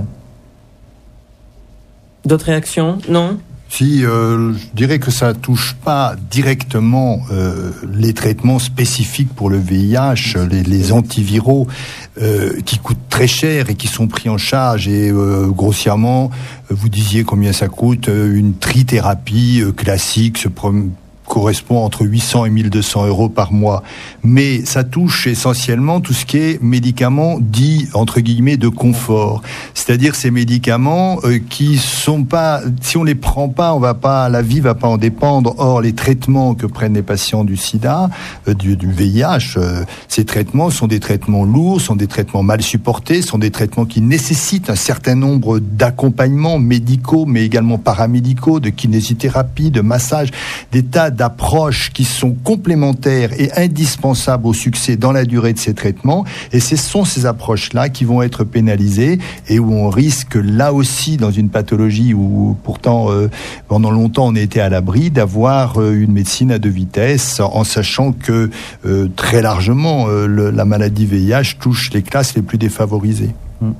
D'autres réactions ? Non ? Si, euh, je dirais que ça touche pas directement euh, les traitements spécifiques pour le V I H, les, les antiviraux euh, qui coûtent très cher et qui sont pris en charge. Et euh, grossièrement, vous disiez combien ça coûte, une trithérapie euh, classique se prom- correspond entre huit cents et mille deux cents euros par mois. Mais ça touche essentiellement tout ce qui est médicaments dits, entre guillemets, de confort. C'est-à-dire ces médicaments euh, qui sont pas, si on les prend pas, on va pas, la vie va pas en dépendre. Or, les traitements que prennent les patients du sida, euh, du, du V I H, euh, ces traitements sont des traitements lourds, sont des traitements mal supportés, sont des traitements qui nécessitent un certain nombre d'accompagnements médicaux, mais également paramédicaux, de kinésithérapie, de massage, des tas d'approches qui sont complémentaires et indispensables au succès dans la durée de ces traitements. Et ce sont ces approches-là qui vont être pénalisées et où on risque, là aussi, dans une pathologie où pourtant, euh, pendant longtemps, on a été à l'abri, d'avoir euh, une médecine à deux vitesses, en sachant que euh, très largement, euh, le, la maladie V I H touche les classes les plus défavorisées.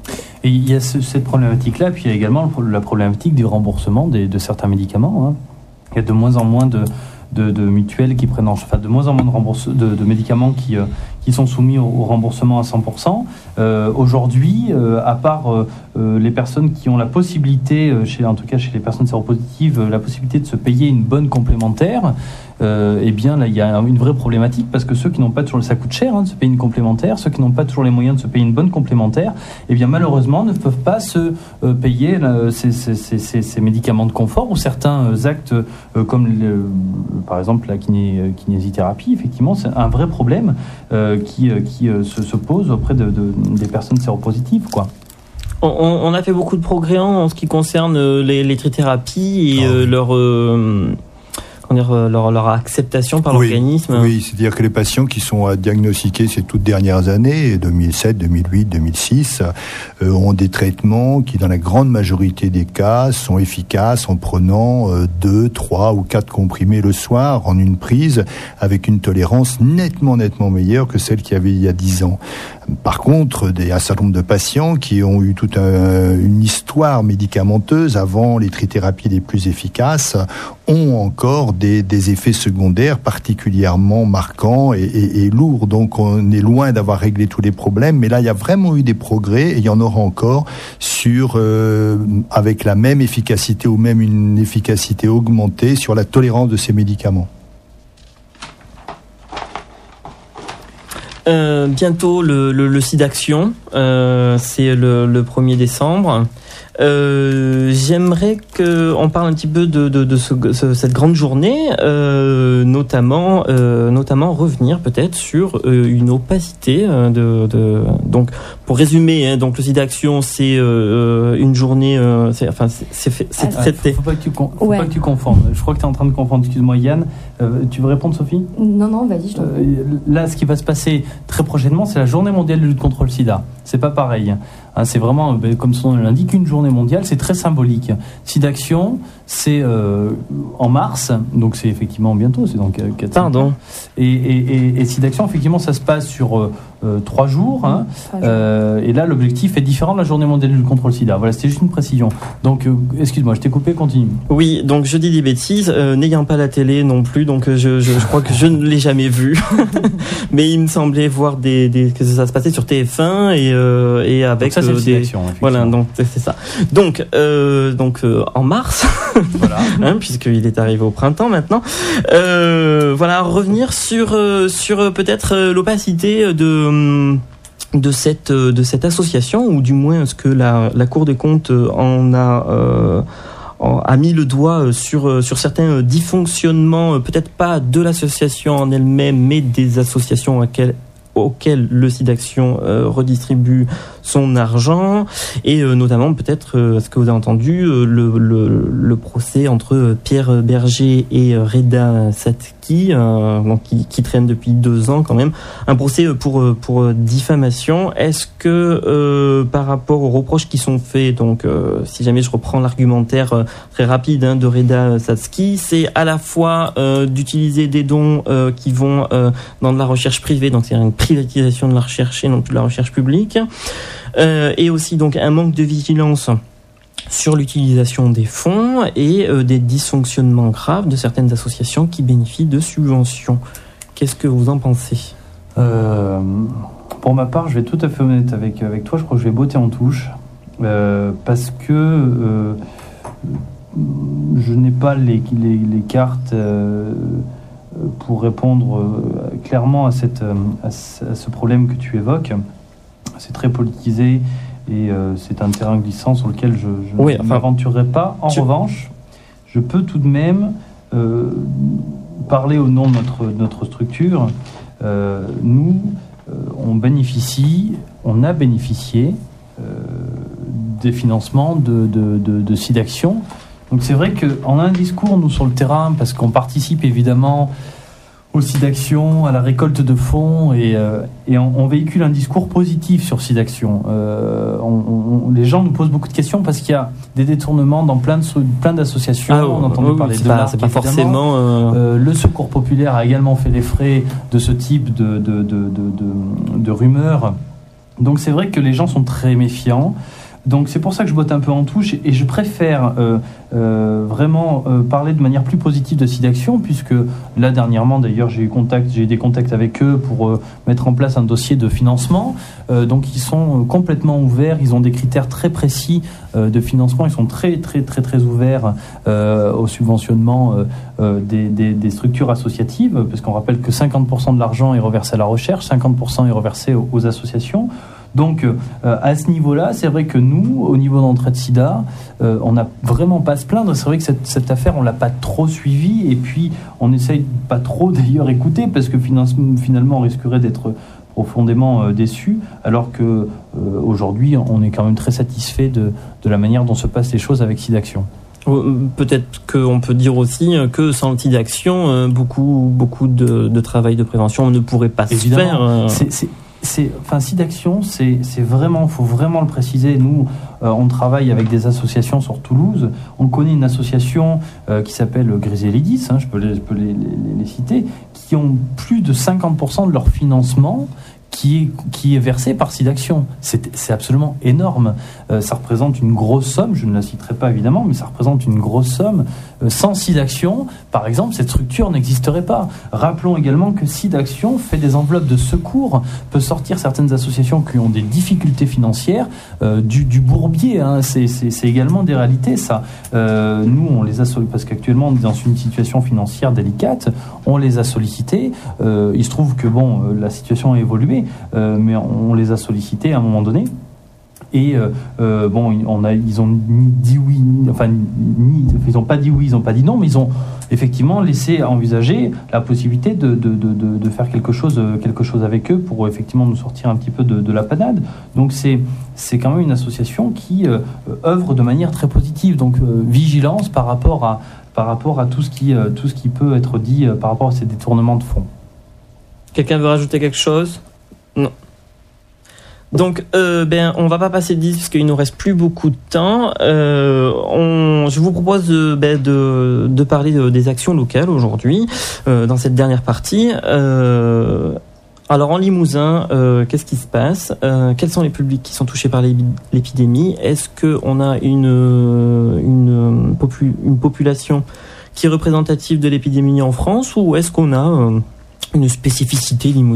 Et il y a ce, cette problématique-là, puis il y a également la problématique du remboursement des, de certains médicaments. Hein. Il y a de moins en moins de De, de mutuelles qui prennent en charge, enfin de moins en moins de, rembourse, de, de médicaments qui, euh, qui sont soumis au, au remboursement à cent pour cent. Euh, aujourd'hui, euh, à part euh, euh, les personnes qui ont la possibilité, euh, chez, en tout cas chez les personnes séropositives, euh, la possibilité de se payer une bonne complémentaire, euh, eh bien là il y a une vraie problématique, parce que ceux qui n'ont pas toujours, ça coûte cher hein, de se payer une complémentaire, ceux qui n'ont pas toujours les moyens de se payer une bonne complémentaire, eh bien malheureusement ne peuvent pas se euh, payer euh, ces, ces, ces, ces médicaments de confort, ou certains euh, actes euh, comme le, par exemple la kiné, kinésithérapie. Effectivement, c'est un vrai problème euh, qui, euh, qui euh, se, se pose auprès de, de, des personnes séropositives, quoi. On, on a fait beaucoup de progrès en ce qui concerne les, les trithérapies et oh, euh, oui. leur, euh, comment dire, leur, leur acceptation par oui, l'organisme. Oui, c'est-à-dire que les patients qui sont diagnostiqués ces toutes dernières années, deux mille sept, deux mille huit, deux mille six, euh, ont des traitements qui, dans la grande majorité des cas, sont efficaces en prenant euh, deux, trois ou quatre comprimés le soir en une prise, avec une tolérance nettement, nettement meilleure que celle qu'il y avait il y a dix ans. Par contre, des, un certain nombre de patients qui ont eu toute un, une histoire médicamenteuse avant les trithérapies les plus efficaces ont encore des, des effets secondaires particulièrement marquants et, et, et lourds. Donc on est loin d'avoir réglé tous les problèmes, mais là il y a vraiment eu des progrès et il y en aura encore sur, euh, avec la même efficacité ou même une efficacité augmentée sur la tolérance de ces médicaments. Euh, bientôt le, le, le SIDAction, euh, c'est le, le premier décembre. Euh, j'aimerais qu'on parle un petit peu de, de, de ce, ce, cette grande journée, euh, notamment, euh, notamment revenir peut-être sur euh, une opacité euh, de, de. Donc, pour résumer, hein, donc le SIDAction, c'est euh, une journée, euh, c'est, enfin, c'est, c'est, c'est ah, traité. Faut, faut pas que tu, con, faut ouais. pas que tu confondes. Je crois que tu es en train de confondre. Excuse-moi, Yann. Euh, tu veux répondre, Sophie ? Non, non, vas-y. Je t'en prie. Euh, là, ce qui va se passer très prochainement, c'est la Journée mondiale de lutte contre le SIDA. C'est pas pareil. Hein, c'est vraiment, comme son nom l'indique, une journée mondiale. C'est très symbolique. SIDAction, c'est euh, en mars, donc c'est effectivement bientôt, c'est donc quatre Pardon. Et, et, et, et SIDAction, effectivement, ça se passe sur euh, euh, trois jours. Hein, Trois jours. euh, et là, l'objectif est différent de la Journée mondiale de lutte contre le sida. Voilà, c'était juste une précision. Donc, euh, excuse-moi, je t'ai coupé, continue. Oui, donc je dis des bêtises, euh, n'ayant pas la télé non plus, donc euh, je, je, je crois que je ne l'ai jamais vu. Mais il me semblait voir des, des, que ça se passait sur T F un et, euh, et avec donc ça, c'est euh, des... SIDAction, Voilà, donc c'est ça. Donc, euh, donc euh, en mars, voilà. hein, puisqu'il est arrivé au printemps maintenant, euh, voilà, revenir sur, euh, sur euh, peut-être euh, l'opacité de... de cette de cette association, ou du moins ce que la, la Cour des comptes en a euh, en, a mis le doigt sur sur certains dysfonctionnements, peut-être pas de l'association en elle-même, mais des associations auxquelles auquel le SIDAction euh, redistribue son argent, et euh, notamment peut-être euh, ce que vous avez entendu, euh, le, le, le procès entre Pierre Berger et euh, Reda Satki, euh, donc qui, qui traîne depuis deux ans quand même, un procès pour pour diffamation. Est-ce que euh, par rapport aux reproches qui sont faits, donc euh, si jamais je reprends l'argumentaire euh, très rapide hein, de Reda Satki, c'est à la fois euh, d'utiliser des dons euh, qui vont euh, dans de la recherche privée, donc c'est une privatisation de la recherche et non de la recherche publique, euh, et aussi donc un manque de vigilance sur l'utilisation des fonds et euh, des dysfonctionnements graves de certaines associations qui bénéficient de subventions. Qu'est-ce que vous en pensez ? euh, Pour ma part, je vais être tout à fait honnête avec, avec toi, je crois que je vais botter en touche, euh, parce que euh, je n'ai pas les, les, les cartes euh, pour répondre euh, clairement à, cette, à, ce, à ce problème que tu évoques. C'est très politisé et euh, c'est un terrain glissant sur lequel je, je oui, ne enfin, m'aventurerai pas. En tu... revanche, je peux tout de même euh, parler au nom de notre, notre structure. Euh, nous, euh, on bénéficie, on a bénéficié euh, des financements de, de, de, de SIDAction. Donc c'est vrai qu'on a un discours, nous, sur le terrain, parce qu'on participe évidemment au SIDAction, à la récolte de fonds, et, euh, et on, on véhicule un discours positif sur SIDAction. Euh, on, on, les gens nous posent beaucoup de questions parce qu'il y a des détournements dans plein, de, plein d'associations. Ah, on a entendu oui, parler c'est de pas, marques, c'est pas forcément... Euh... Euh, le Secours Populaire a également fait les frais de ce type de, de, de, de, de, de rumeurs. Donc c'est vrai que les gens sont très méfiants. Donc c'est pour ça que je botte un peu en touche, et je préfère euh, euh, vraiment euh, parler de manière plus positive de SIDAction, puisque là dernièrement d'ailleurs j'ai eu contact, j'ai eu des contacts avec eux pour euh, mettre en place un dossier de financement. Euh, donc ils sont complètement ouverts, ils ont des critères très précis euh, de financement, ils sont très très très très ouverts euh, au subventionnement euh, euh, des, des, des structures associatives, parce qu'on rappelle que cinquante pour cent de l'argent est reversé à la recherche, cinquante pour cent est reversé aux, aux associations. Donc, euh, à ce niveau-là, c'est vrai que nous, au niveau d'Entraide SIDA, euh, on n'a vraiment pas à se plaindre. C'est vrai que cette, cette affaire, on l'a pas trop suivie, et puis on essaye pas trop d'ailleurs écouter, parce que finalement, on risquerait d'être profondément euh, déçus, alors que euh, aujourd'hui, on est quand même très satisfait de, de la manière dont se passent les choses avec SIDAction. Peut-être qu'on peut dire aussi que sans le SIDAction, beaucoup, beaucoup de, de travail de prévention ne pourrait pas Évidemment, se faire. Euh... C'est, c'est... C'est, enfin, SIDAction, c'est, c'est vraiment, faut vraiment le préciser. Nous, euh, on travaille avec des associations sur Toulouse. On connaît une association euh, qui s'appelle Griselidis, hein, je peux, les, je peux les, les, les citer, qui ont plus de cinquante pour cent de leur financement qui est, qui est versé par SIDAction. C'est, c'est absolument énorme. Euh, ça représente une grosse somme, je ne la citerai pas évidemment, mais ça représente une grosse somme. Euh, sans SIDAction, par exemple, cette structure n'existerait pas. Rappelons également que SIDAction fait des enveloppes de secours, peut sortir certaines associations qui ont des difficultés financières euh, du, du bourbier. Hein. C'est, c'est, c'est également des réalités, ça. Euh, nous, on les a sollicités, parce qu'actuellement, on est dans une situation financière délicate, on les a sollicités. Euh, il se trouve que, bon, la situation a évolué, Euh, mais on les a sollicités à un moment donné, et euh, euh, bon, on a, ils ont ni dit oui, ni, enfin, ni, ils n'ont pas dit oui, ils n'ont pas dit non, mais ils ont effectivement laissé envisager la possibilité de, de, de, de, de faire quelque chose, quelque chose avec eux pour effectivement nous sortir un petit peu de, de la panade. Donc c'est, c'est quand même une association qui euh, œuvre de manière très positive. Donc euh, vigilance par rapport à, par rapport à tout ce qui, euh, tout ce qui peut être dit euh, par rapport à ces détournements de fonds. Quelqu'un veut rajouter quelque chose ? Non. Donc, euh, ben, on va pas passer de dix parce qu'il nous reste plus beaucoup de temps. Euh, on, je vous propose de, ben, de, de parler de, des actions locales aujourd'hui, euh, dans cette dernière partie. Euh, alors, en Limousin, euh, qu'est-ce qui se passe ? euh, Quels sont les publics qui sont touchés par l'épidémie ? Est-ce qu'on a une, une, popu, une population qui est représentative de l'épidémie en France, ou est-ce qu'on a euh, une spécificité limousine ?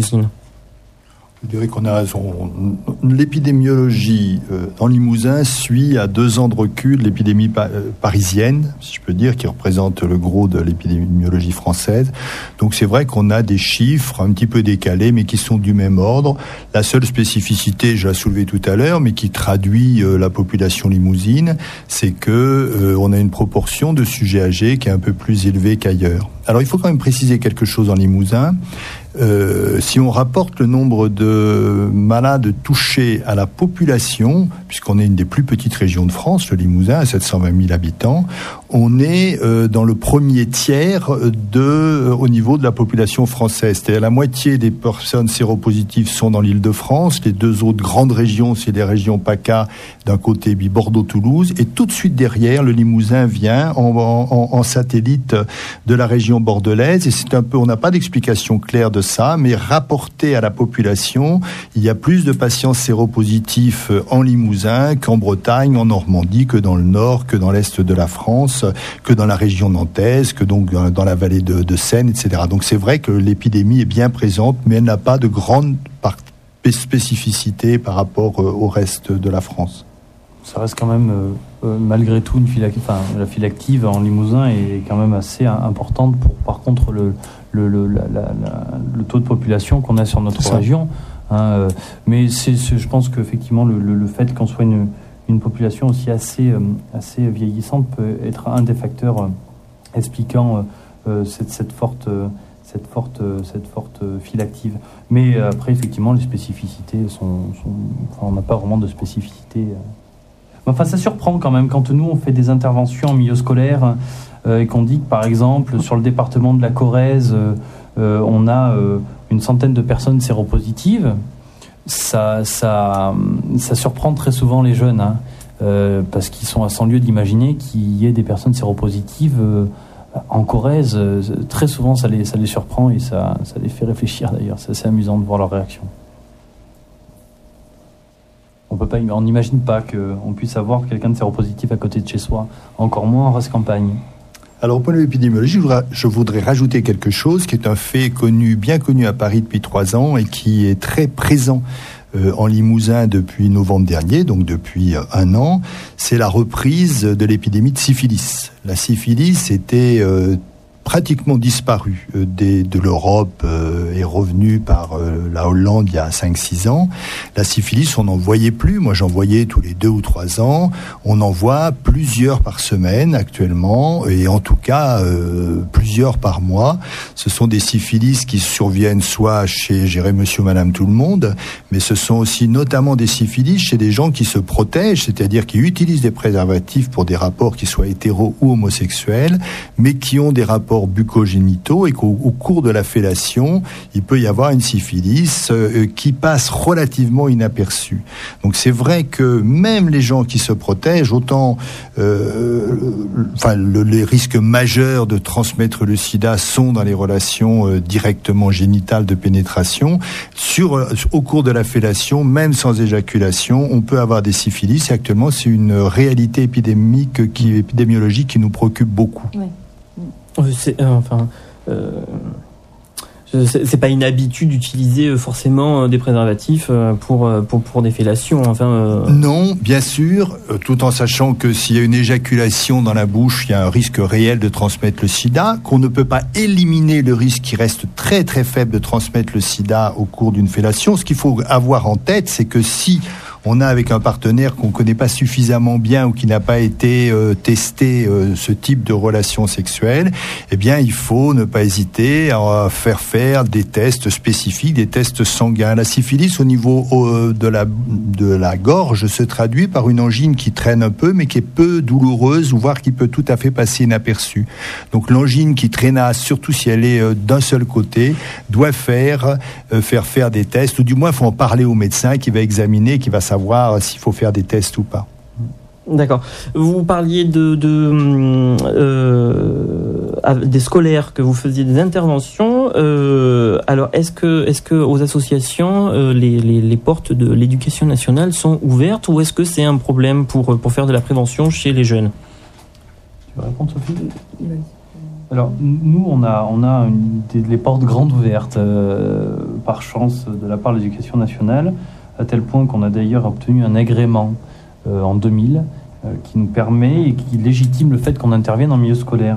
Je dirais qu'on a raison. L'épidémiologie euh, en Limousin suit à deux ans de recul l'épidémie pa- euh, parisienne, si je peux dire, qui représente le gros de l'épidémiologie française. Donc c'est vrai qu'on a des chiffres un petit peu décalés, mais qui sont du même ordre. La seule spécificité, je l'ai soulevé tout à l'heure, mais qui traduit euh, la population limousine, c'est que euh, on a une proportion de sujets âgés qui est un peu plus élevée qu'ailleurs. Alors il faut quand même préciser quelque chose en Limousin. Euh, si on rapporte le nombre de malades touchés à la population, puisqu'on est une des plus petites régions de France, le Limousin, à sept cent vingt mille habitants, on est euh, dans le premier tiers de, euh, au niveau de la population française. C'est-à-dire la moitié des personnes séropositives sont dans l'Île-de-France, les deux autres grandes régions, c'est les régions PACA d'un côté, puis Bordeaux-Toulouse, et tout de suite derrière, le Limousin vient en, en, en satellite de la région bordelaise, et c'est un peu, on n'a pas d'explication claire de ça, mais rapporté à la population, il y a plus de patients séropositifs en Limousin qu'en Bretagne, en Normandie, que dans le Nord, que dans l'Est de la France, que dans la région nantaise, que donc dans la vallée de, de Seine, et cetera. Donc c'est vrai que l'épidémie est bien présente, mais elle n'a pas de grande spécificité par rapport au reste de la France. Ça reste quand même, euh, euh, malgré tout, une file, enfin, la file active en Limousin est quand même assez importante pour, par contre, le, le, le, la, la, la, le taux de population qu'on a sur notre région. Hein, euh, mais c'est, c'est, je pense qu'effectivement, le, le, le fait qu'on soit une, une population aussi assez, euh, assez vieillissante peut être un des facteurs euh, expliquant euh, cette, cette forte... Euh, cette forte, cette forte file active. Mais euh, après, effectivement, les spécificités sont... sont enfin, on n'a pas vraiment de spécificité. Enfin, ça surprend quand même quand nous, on fait des interventions en milieu scolaire euh, et qu'on dit que, par exemple, sur le département de la Corrèze, euh, on a euh, une centaine de personnes séropositives. Ça, ça, ça surprend très souvent les jeunes, hein, euh, parce qu'ils sont à cent lieues d'imaginer qu'il y ait des personnes séropositives euh, en Corrèze. Très souvent, ça les, ça les surprend et ça, ça les fait réfléchir d'ailleurs. C'est assez amusant de voir leur réaction. On peut pas, on n'imagine pas qu'on puisse avoir quelqu'un de séropositif à côté de chez soi, encore moins en race campagne. Alors, au point de vue épidémiologique, je voudrais, je voudrais rajouter quelque chose qui est un fait connu, bien connu à Paris depuis trois ans et qui est très présent euh, en Limousin depuis novembre dernier, donc depuis euh, un an. C'est la reprise de l'épidémie de syphilis. La syphilis était euh, pratiquement disparu euh, des, de l'Europe euh, et revenu par euh, la Hollande il y a cinq six ans. La syphilis, on n'en voyait plus. Moi, j'en voyais tous les deux ou trois ans. On en voit plusieurs par semaine actuellement, et en tout cas euh, plusieurs par mois. Ce sont des syphilis qui surviennent soit chez, je dirais, monsieur, madame, tout le monde, mais ce sont aussi notamment des syphilis chez des gens qui se protègent, c'est-à-dire qui utilisent des préservatifs pour des rapports qui soient hétéros ou homosexuels, mais qui ont des rapports bucogénitaux et qu'au au cours de la fellation, il peut y avoir une syphilis euh, qui passe relativement inaperçue. Donc c'est vrai que même les gens qui se protègent, autant euh, enfin, le, les risques majeurs de transmettre le sida sont dans les relations euh, directement génitales de pénétration. Sur, euh, au cours de la fellation, même sans éjaculation, on peut avoir des syphilis et actuellement c'est une réalité épidémique, qui, épidémiologique qui nous préoccupe beaucoup. Ouais. C'est, euh, enfin, euh, c'est, c'est pas une habitude d'utiliser forcément des préservatifs pour pour pour des fellations. Enfin. Euh... Non, bien sûr, tout en sachant que s'il y a une éjaculation dans la bouche, il y a un risque réel de transmettre le sida, qu'on ne peut pas éliminer le risque qui reste très très faible de transmettre le sida au cours d'une fellation. Ce qu'il faut avoir en tête, c'est que si on a avec un partenaire qu'on connaît pas suffisamment bien ou qui n'a pas été euh, testé euh, ce type de relation sexuelle, eh bien, il faut ne pas hésiter à faire faire des tests spécifiques, des tests sanguins. La syphilis au niveau euh, de la de la gorge se traduit par une angine qui traîne un peu, mais qui est peu douloureuse, ou voire qui peut tout à fait passer inaperçue. Donc l'angine qui traînasse, surtout si elle est euh, d'un seul côté, doit faire euh, faire faire des tests, ou du moins il faut en parler au médecin qui va examiner, qui va savoir s'il faut faire des tests ou pas. D'accord. Vous parliez de, de euh, des scolaires, que vous faisiez des interventions. Euh, alors, est-ce que, est-ce que aux associations, euh, les, les, les portes de l'éducation nationale sont ouvertes, ou est-ce que c'est un problème pour pour faire de la prévention chez les jeunes? Tu veux répondre, Sophie? Oui. Alors, nous, on a, on a une, des, les portes grandes ouvertes, euh, par chance, de la part de l'éducation nationale, à tel point qu'on a d'ailleurs obtenu un agrément euh, en deux mille, euh, qui nous permet et qui légitime le fait qu'on intervienne en milieu scolaire.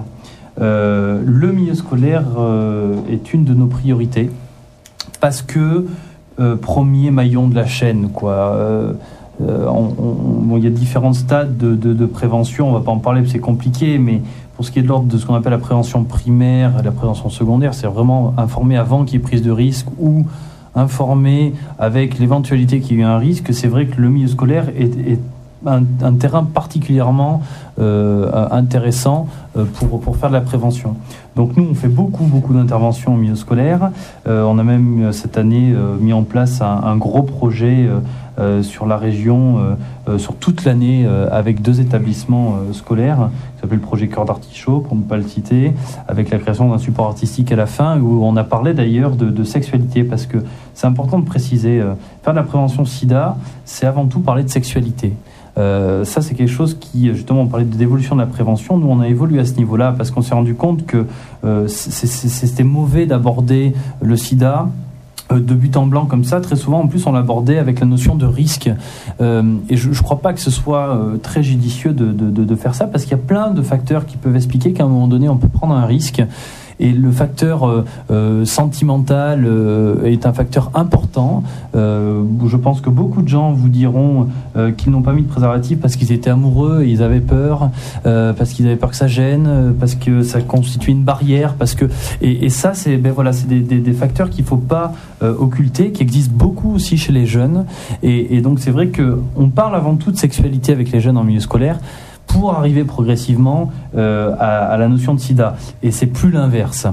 Euh, le milieu scolaire euh, est une de nos priorités, parce que euh, premier maillon de la chaîne, quoi. Euh, euh, on, on, bon, il y a différents stades de, de, de prévention, on ne va pas en parler parce que c'est compliqué, mais pour ce qui est de l'ordre de ce qu'on appelle la prévention primaire et la prévention secondaire, c'est vraiment informer avant qu'il y ait prise de risque, ou informer avec l'éventualité qu'il y ait un risque. C'est vrai que le milieu scolaire est, est un, un terrain particulièrement euh, intéressant euh, pour, pour faire de la prévention. Donc nous, on fait beaucoup, beaucoup d'interventions au milieu scolaire. Euh, on a même cette année euh, mis en place un, un gros projet euh, euh, sur la région, euh, euh, sur toute l'année, euh, avec deux établissements euh, scolaires, qui s'appelle le projet Cœur d'Artichaut, pour ne pas le citer, avec la création d'un support artistique à la fin, où on a parlé d'ailleurs de, de sexualité, parce que c'est important de préciser, euh, faire de la prévention sida, c'est avant tout parler de sexualité. Euh, ça, c'est quelque chose qui, justement, on parlait de d'évolution de la prévention. Nous, on a évolué à ce niveau-là parce qu'on s'est rendu compte que euh, c'est, c'est, c'était mauvais d'aborder le sida euh, de but en blanc comme ça. Très souvent, en plus, on l'abordait avec la notion de risque. Euh, et je ne crois pas que ce soit euh, très judicieux de, de, de, de faire ça, parce qu'il y a plein de facteurs qui peuvent expliquer qu'à un moment donné, on peut prendre un risque. Et le facteur euh, euh, sentimental euh, est un facteur important. Euh, je pense que beaucoup de gens vous diront euh, qu'ils n'ont pas mis de préservatif parce qu'ils étaient amoureux et ils avaient peur, euh, parce qu'ils avaient peur que ça gêne, parce que ça constitue une barrière, parce que et, et ça c'est ben voilà c'est des, des, des facteurs qu'il faut pas euh, occulter, qui existent beaucoup aussi chez les jeunes. Et, et donc c'est vrai que on parle avant tout de sexualité avec les jeunes en milieu scolaire, pour arriver progressivement euh, à, à la notion de sida. Et c'est plus l'inverse.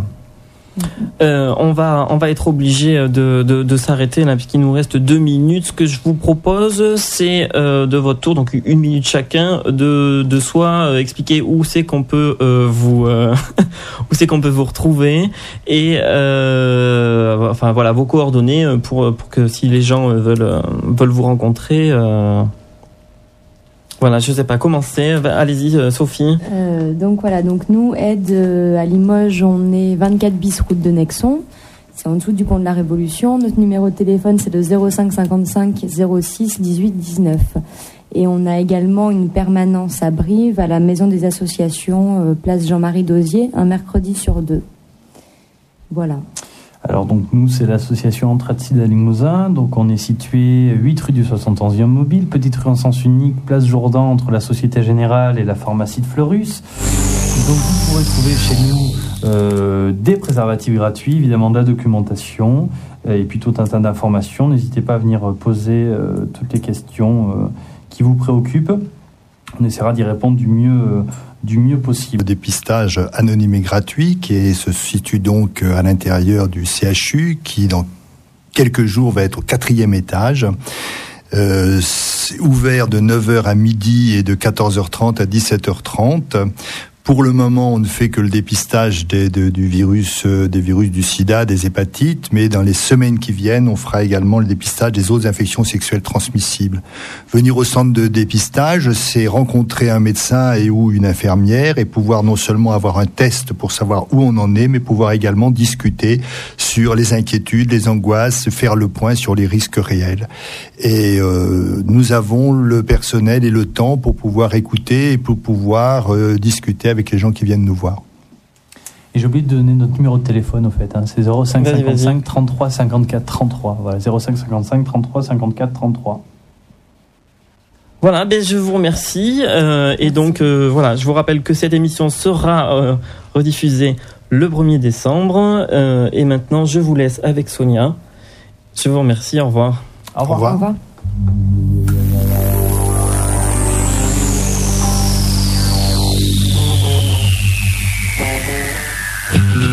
Euh, on va on va être obligé de, de, de s'arrêter là, puisqu'il nous reste deux minutes. Ce que je vous propose, c'est euh, de votre tour, donc une minute chacun, de de soit euh, expliquer où c'est qu'on peut euh, vous euh, où c'est qu'on peut vous retrouver, et euh, enfin voilà vos coordonnées pour pour que si les gens veulent veulent vous rencontrer. Euh, Voilà, je sais pas, commencez. Allez-y, Sophie. Euh, donc voilà, donc nous, Aide euh, à Limoges, on est vingt-quatre bis route de Nexon. C'est en dessous du pont de la Révolution. Notre numéro de téléphone, c'est le zéro cinq cinquante-cinq zéro six dix-huit dix-neuf. Et on a également une permanence à Brive, à la Maison des Associations, euh, place Jean-Marie Dosier, un mercredi sur deux. Voilà. Alors donc nous, c'est l'association Entraide Sida Limousin. Donc on est situé huit rue du soixante et onzième mobile, petite rue en sens unique, place Jourdan, entre la Société Générale et la pharmacie de Fleurus. Donc vous pourrez trouver chez nous euh, des préservatifs gratuits, évidemment de la documentation et puis tout un tas d'informations. N'hésitez pas à venir poser euh, toutes les questions euh, qui vous préoccupent. On essaiera d'y répondre du mieux euh, du mieux possible. Le dépistage anonyme et gratuit qui est, se situe donc à l'intérieur du C H U, qui dans quelques jours va être au quatrième étage. Euh, c'est ouvert de neuf heures à midi et de quatorze heures trente à dix-sept heures trente. Pour le moment, on ne fait que le dépistage des, de, du virus, euh, des virus du sida, des hépatites, mais dans les semaines qui viennent, on fera également le dépistage des autres infections sexuelles transmissibles. Venir au centre de dépistage, c'est rencontrer un médecin et ou une infirmière et pouvoir non seulement avoir un test pour savoir où on en est, mais pouvoir également discuter sur les inquiétudes, les angoisses, faire le point sur les risques réels. Et euh, nous avons le personnel et le temps pour pouvoir écouter et pour pouvoir euh, discuter avec les gens qui viennent nous voir. Et j'ai oublié de donner notre numéro de téléphone, au fait. Hein. C'est zéro cinq cinquante-cinq trente-trois cinquante-quatre trente-trois. Voilà, zéro cinq cinquante-cinq trente-trois cinquante-quatre trente-trois. Voilà, ben je vous remercie. Euh, et donc, euh, voilà, je vous rappelle que cette émission sera euh, rediffusée le premier décembre. Euh, et maintenant, je vous laisse avec Sonia. Je vous remercie. Au revoir. Au revoir. Au revoir. Thank you.